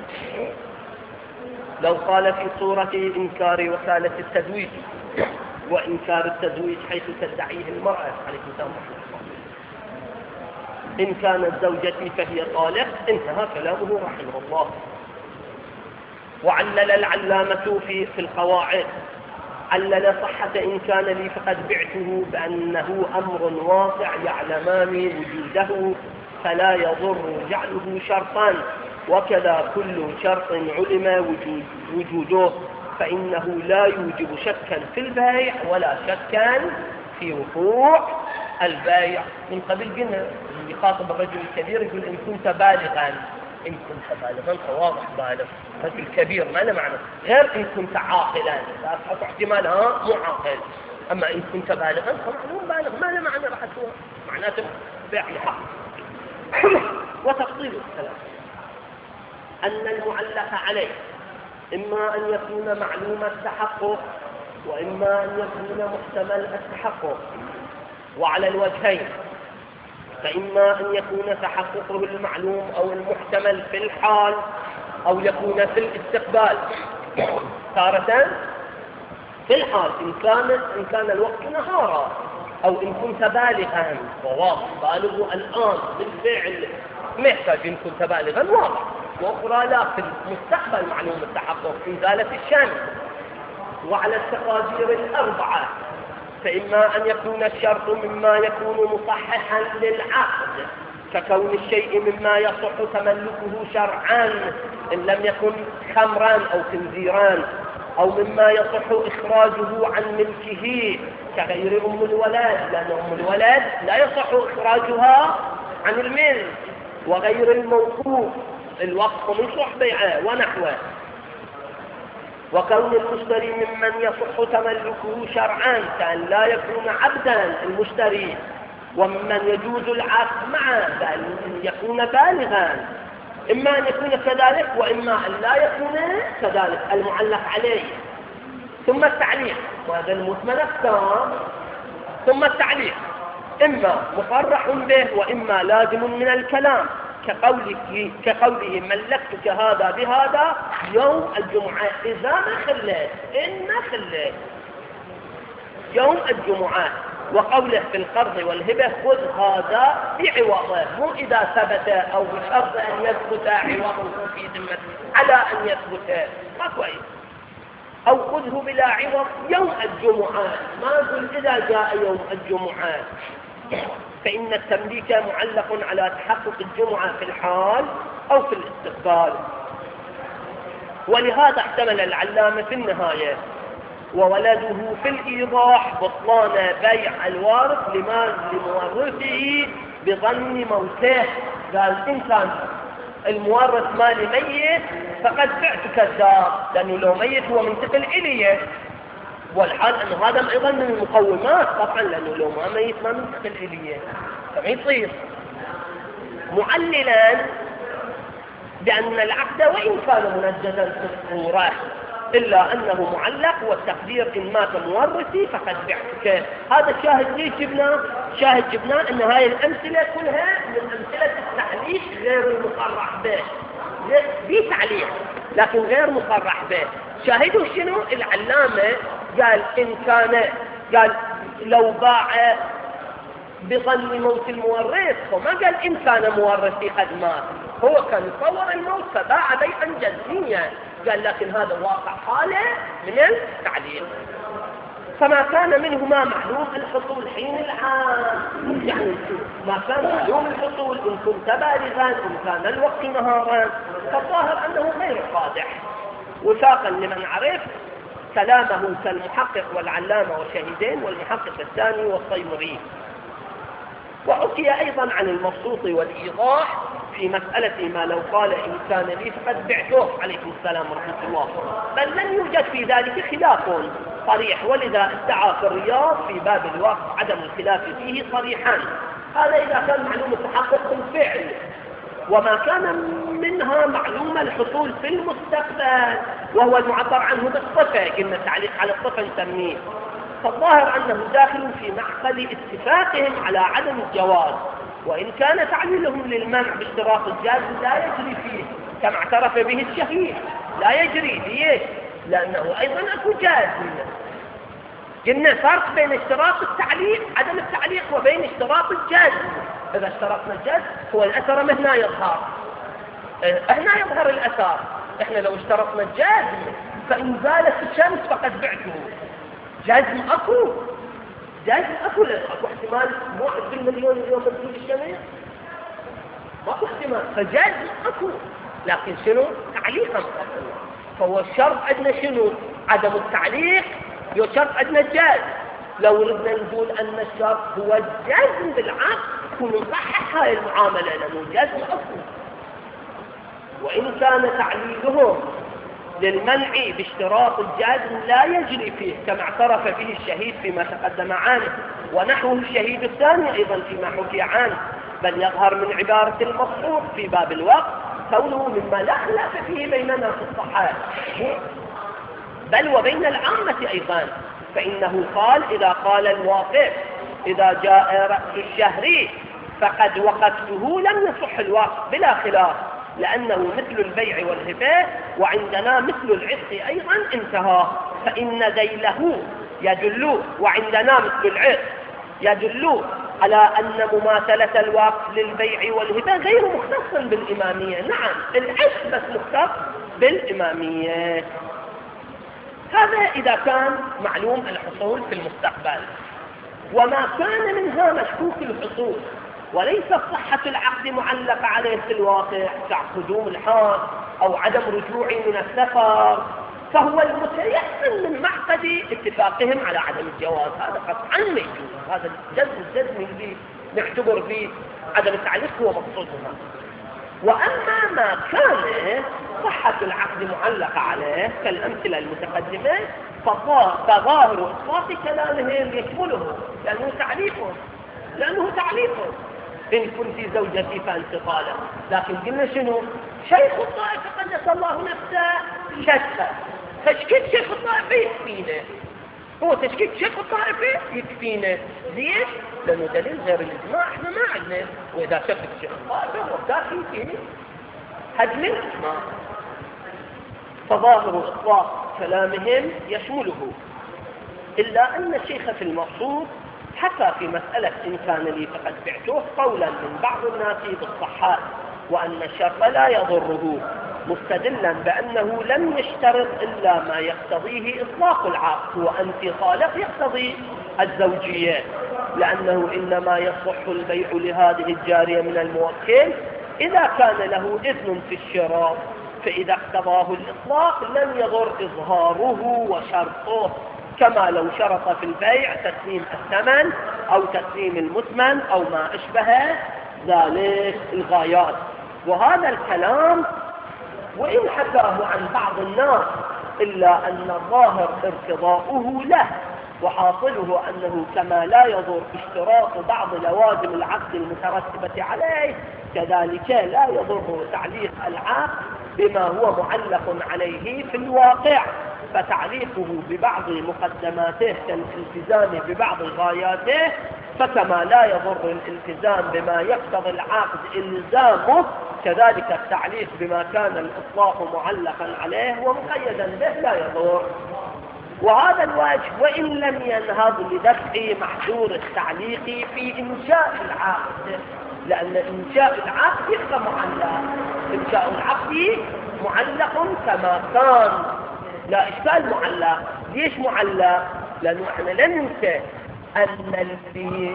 لو قال في صورة إنكار وسالة التزويج وإنكار التزويج حيث تدعيه المرأة عليكم السلام ورحمة الله إن كانت زوجتي فهي طالق، انتهى كلامه رحمه الله. وعلل العلامة في في القواعد علل صحة إن كان لي فقد بعته بأنه أمر واقع يعلمان وجوده فلا يضر جعله شرطا، وكذا كل شرط علم وجود وجوده فإنه لا يوجب شكا في البيع ولا شكا في وقوع البيع. من قبل قلنا يخاطب الرجل الكبير يقول إن كنت بالغا إن كنت بالغا فواضح بالغ، مثل كبير ما له معنى، غير إن كنت عاقلا لا تحط احتمالها مو عاقل. أما إن كنت بالغا فمعلوم بالغ ما له معنى بعد هو معناته يعني حق. وتفصيل الكلام أن المعلق عليه إما أن يكون معلوم التحقق وإما أن يكون محتمل التحقق، وعلى الوجهين، فإما أن يكون تحققه المعلوم أو المحتمل في الحال أو يكون في الاستقبال. تارة في الحال إن كان إن كان الوقت نهارا، أو إن كنت بالغا وواضح بالغ الآن بالفعل ما يحتاج إن كنت بالغا واضح، وأخرى لا في المستقبل معلوم التحقق إن زالت الشمس. وعلى التقادير الأربعة فإما أن يكون الشرط مما يكون مصححا للعقد ككون الشيء مما يصح تملكه شرعا إن لم يكن خمرا أو خنزيرا، أو مما يصح إخراجه عن ملكه كغير أم الولد، لأن أم الولد لا يصح إخراجها عن الملك، وغير الموقوف الوقف يصح بيعه ونحوه. وكون المشتري ممن يصح تملكه شرعا كأن لا يكون عبدا المشتري، وممن يجوز العقد معه بأن يكون بالغا، إما أن يكون كذلك وإما أن لا يكون كذلك المعلق عليه. ثم التعليق، وهذا المثمن التام. ثم التعليق إما مصرح به وإما لازم من الكلام كقوله, كقوله ملكتك هذا بهذا يوم الجمعة إذا ما خليت إن ما خليت يوم الجمعة، وقوله في القرض والهبة خذ هذا بعوضه، مو إذا ثبت أو بشرط أن يثبت عوضه في ذمته على أن يثبت ما كويس، أو خذه بلا عوض يوم الجمعة، ما أقول إذا جاء يوم الجمعة، فإن التمليك معلق على تحقق الجمعة في الحال أو في الاستقبال. ولهذا احتمل العلامة في النهاية وولده في الإيضاح بطلان بيع الوارث لمال لمورثه بظن موته. قال إن كان المورث مال ميت فقد بعتك الدار، لأنه لو ميت هو منتقل إليه، والحال أن هذا أيضا من المقومات طبعا، لأنه لو ما ميت ما منتقل إليه فما يصير. معللا بأن العقد وإن كان منجزا في الصورة إلا أنه معلق، والتقدير إن مات مورثي فقد بعتك. هذا الشاهد ليش جبناه؟ شاهد جبناه أن هذه الأمثلة كلها من أمثلة التعليق غير المصرح به، بتعليق لكن غير مصرح به. شاهده شنو؟ العلامة قال إن كان قال لو باع بظن موت المورث، وما قال إن كان مورثي قد مات، هو كان يصور الموت فباع بيعا جزميا، قال لكن هذا واقع حاله من التعليل. فما كان منهما معلوم الحصول حين العام، يعني ما كان معلوم الحصول إن كنت بالغا إن كان الوقت نهارا، فالظاهر أنه غير قادح وفاقا لمن عرف كلامه كالمحقق والعلامة والشهيدين والمحقق الثاني والصيمري. وحكي أيضا عن المبسوط والإيضاح في مسألة ما لو قال إن كان لي فقد بعته عليكم السلام ورحمة الله، بل لم يوجد في ذلك خلاف صريح، ولذا ادعى في الرياض في باب الوقت عدم الخلاف فيه صريحا. هذا إذا كان معلوم التحقق بالفعل، وما كان منها معلوم الحصول في المستقبل وهو المعبر عنه بالصفة، قلنا التعليق على الصفة نسميه، فالظاهر أنه داخل في معقد اتفاقهم على عدم الجواز، وإن كان تعليلهم للمنع باشتراط الجاز لا يجري فيه كما اعترف به الشهيد، لا يجري ليش؟ لأنه أيضا أكو جاز. قلنا فرق بين اشتراط التعليق عدم التعليق وبين اشتراط الجاز. إذا اشترطنا الجاز هو الأثر هنا يظهر، هنا يظهر الأثر. إحنا لو اشترطنا الجاز فإن زالت الشمس فقد بعته، جازم أكو جازم أكو أكو احتمال واحد بالمليون اليوم بتزول الشمس، ماكو احتمال، فجازم أكو، لكن شنو؟ تعليقا أكو. فهو الشرط عندنا شنو؟ عدم التعليق، يشرط عندنا الجاز. لو ردنا نقول أن الشرط هو الجازم بالعقد كون نصحح هاي المعاملة، لأنه الجازم أكو. وإن كان تعليلهم للمنع باشتراط الجزم لا يجري فيه كما اعترف به الشهيد فيما تقدم عنه، ونحوه الشهيد الثاني أيضا فيما حكي عنه، بل يظهر من عبارة المصروف في باب الوقت كونه مما لا خلاف فيه بيننا في الصحابة بل وبين العامة أيضا، فإنه قال إذا قال الواقف إذا جاء رأس الشهر فقد وقفته لم يصح الوقف بلا خلاف، لأنه مثل البيع والهبة وعندنا مثل العتق أيضا انتهى، فإن ذيله يدل وعندنا مثل العتق يدل على أن مماثلة الوقف للبيع والهبة غير مختص بالإمامية. نعم العتق بس مختص بالإمامية. هذا إذا كان معلوم الحصول في المستقبل، وما كان منها مشكوك الحصول وليس صحة العقد معلقة عليه في الواقع كقدوم الحاج أو عدم رجوعي من السفر، فهو المتيقن من معقد اتفاقهم على عدم الجواز، هذا قطعا ما يجوز، هذا الجزم الجزم اللي نعتبر به عدم التعليق هو مقصودها. وأما ما كان صحة العقد معلقة عليه كالأمثلة المتقدمة فظاهر إطلاق كلامهم يشمله لأنه تعليقه لأنه تعليقه إن كنت زوجتي فأنت طالق، لكن قلنا شنو؟ شيخ الطائفة قدس الله نفسه شك، تشكيك شيخ الطائفة يكفينا، هو تشكيك شيخ الطائفة يكفينا. ليش؟ لأنه دليل غير الإجماع احنا ما عندنا، وإذا شكك شيخ الطائفة هو داخل فيه هدم الإجماع. فظاهر إطلاق كلامهم يشمله، إلا أن الشيخ في المقصود حكى في مسألة إن كان لي فقد بعته قولا من بعض الناس بالصحات وأن الشرط لا يضره، مستدلا بأنه لم يشترط إلا ما يقتضيه إطلاق العقد، وأنت طالق يقتضي الزوجية، لأنه إنما يصح البيع لهذه الجارية من الموكل إذا كان له إذن في الشراء، فإذا اقتضاه الإطلاق لم يضر إظهاره وشرطه، كما لو شرط في البيع تسليم الثمن أو تسليم المثمن أو ما أشبه ذلك الغايات. وهذا الكلام وإن حكاه عن بعض الناس إلا أن الظاهر ارتضاؤه له، وحاصله أنه كما لا يضر اشتراط بعض لوازم العقد المترتبة عليه كذلك لا يضر تعليق العقد بما هو معلق عليه في الواقع، فتعليقه ببعض مقدماته كالالتزام ببعض غاياته، فكما لا يضر الالتزام بما يقتضي العقد إلزامه كذلك التعليق بما كان الإطلاق معلقا عليه ومقيدا به لا يضر. وهذا الوجه وإن لم ينهض لدفع محذور التعليق في إنشاء العقد، لأن إنشاء العقد يبقى معلق، إنشاء العقد معلق كما كان لا إشكال معلق. ليش معلق؟ لأنه احنا لا ننسى أن اللي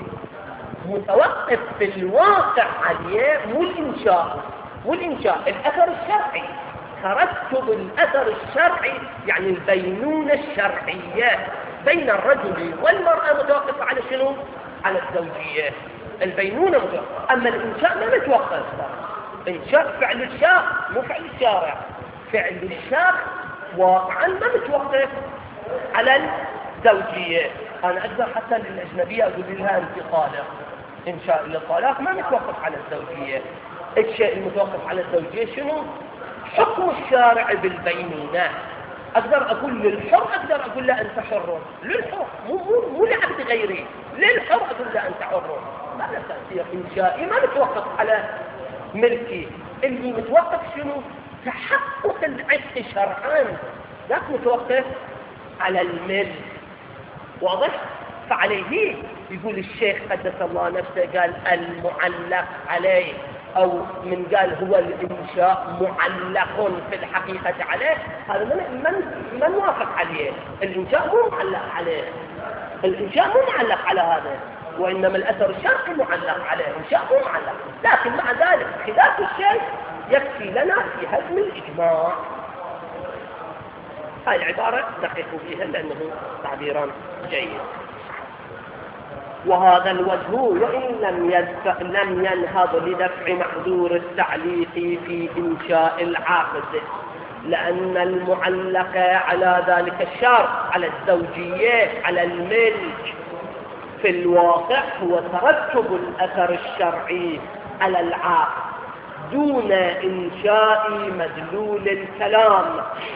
متوقف في الواقع عليه مو الإنشاء مو الإنشاء الأثر الشرعي، ترتب الأثر الشرعي يعني البينونة الشرعية بين الرجل والمرأة متوقفة على شنو؟ على الزوجية، البينونة متوقفة. أما الإنشاء ما متوقف، إنشاء فعل الشاء مو فعل الشارع، فعل الشاء واقعا ما متوقف على الزوجية. أنا أقدر حتى للأجنبية أقول لها أنت طالق، إنشاء للطلاق ما متوقف على الزوجية. الشيء المتوقف على الزوجية شنو؟ حكم الشارع بالبينونة. أقدر أقول للحر أقدر أقول له أنت حر، للحر مو مو مو لعبد غيري، للحر أقول له أنت حر. ما له تأثير إنشائي، ما متوقف على ملكي. اللي متوقف شنو؟ تحقق العتق شرعا، لا متوقف على الملك. واضح؟ فعليه يقول الشيخ قدس الله نفسه قال المعلق عليه، أو من قال هو الإنشاء معلق في الحقيقة عليه، هذا من من من وافق عليه. الإنشاء مو معلق عليه، الإنشاء مو معلق على هذا، وإنما الأثر الشرعي معلق عليه، الإنشاء مو معلق. لكن مع ذلك خلاف الشيء يكفي لنا في هدم الإجماع. هاي العبارة دققوا فيها لأنه تعبيران جيد. وهذا الوجه وإن لم يدفع لم ينهض لدفع محذور التعليق في إنشاء العقد، لأن المعلق على ذلك الشرط، على الزوجية، على الملك، في الواقع هو ترتب الأثر الشرعي على العقد دون إنشاء مدلول الكلام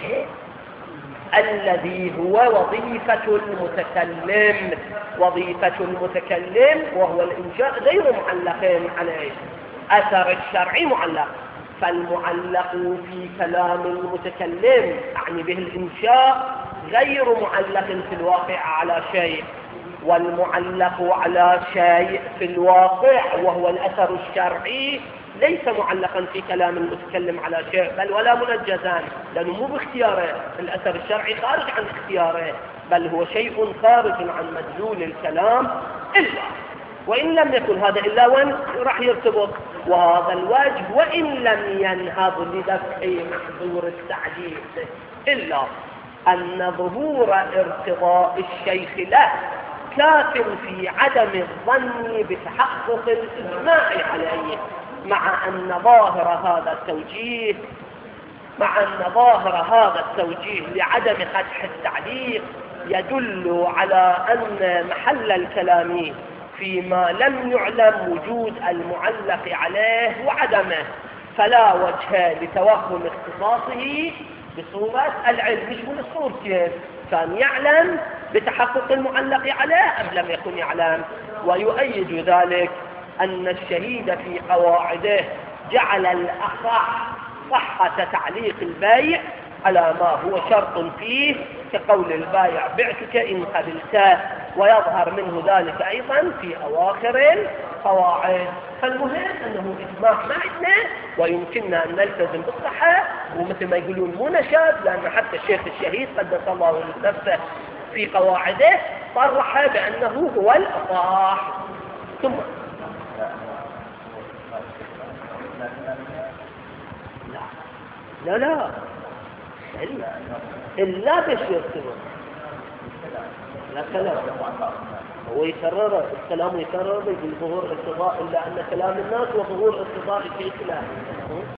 الذي هو وظيفة المتكلم. وظيفة المتكلم وهو الإنشاء غير معلق عليه، أثر الشرعي معلق، فالمعلق في كلام المتكلم أعني به الإنشاء غير معلق في الواقع على شيء، والمعلق على شيء في الواقع وهو الأثر الشرعي ليس معلقا في كلام المتكلم على شيء، بل ولا منجزان، لأنه مو باختياره، الأثر الشرعي خارج عن اختياره، بل هو شيء خارج عن مدلول الكلام إلا. وإن لم يكن هذا إلا وين راح يرتبط؟ وهذا الوجه وإن لم ينهض لدفع محظور التعليق إلا أن ظهور ارتضاء الشيخ له كاف في عدم الظن بتحقق الإجماع عليه، مع أن ظاهر هذا التوجيه مع أن ظاهر هذا التوجيه لعدم قدح التعليق يدل على أن محل الكلام فيما لم يعلم وجود المعلق عليه وعدمه، فلا وجه لتوهم اختصاصه بصورة العلم. مش من الصور كيف كان يعلم بتحقق المعلق عليه أم لم يكن يعلم. ويؤيد ذلك أن الشهيد في قواعده جعل الأصح صحة تعليق البيع على ما هو شرط فيه، كقول البائع بعتك إن قبلته، ويظهر منه ذلك أيضا في أواخر القواعد. فالمهم أنه إجماع ما عندنا ويمكننا أن نلتزم بالصحة، ومثل ما يقولون مو نشاذ، لأن حتى الشيخ الشهيد قدس الله نفسه في قواعده صرح بأنه هو الأصح. ثم لا لا إلا بش يرتبط، لا كلام هو يكرر الكلام، يكرر يقول ظهور ارتضاء، إلا أن كلام الناس وظهور ارتضاء في كلام.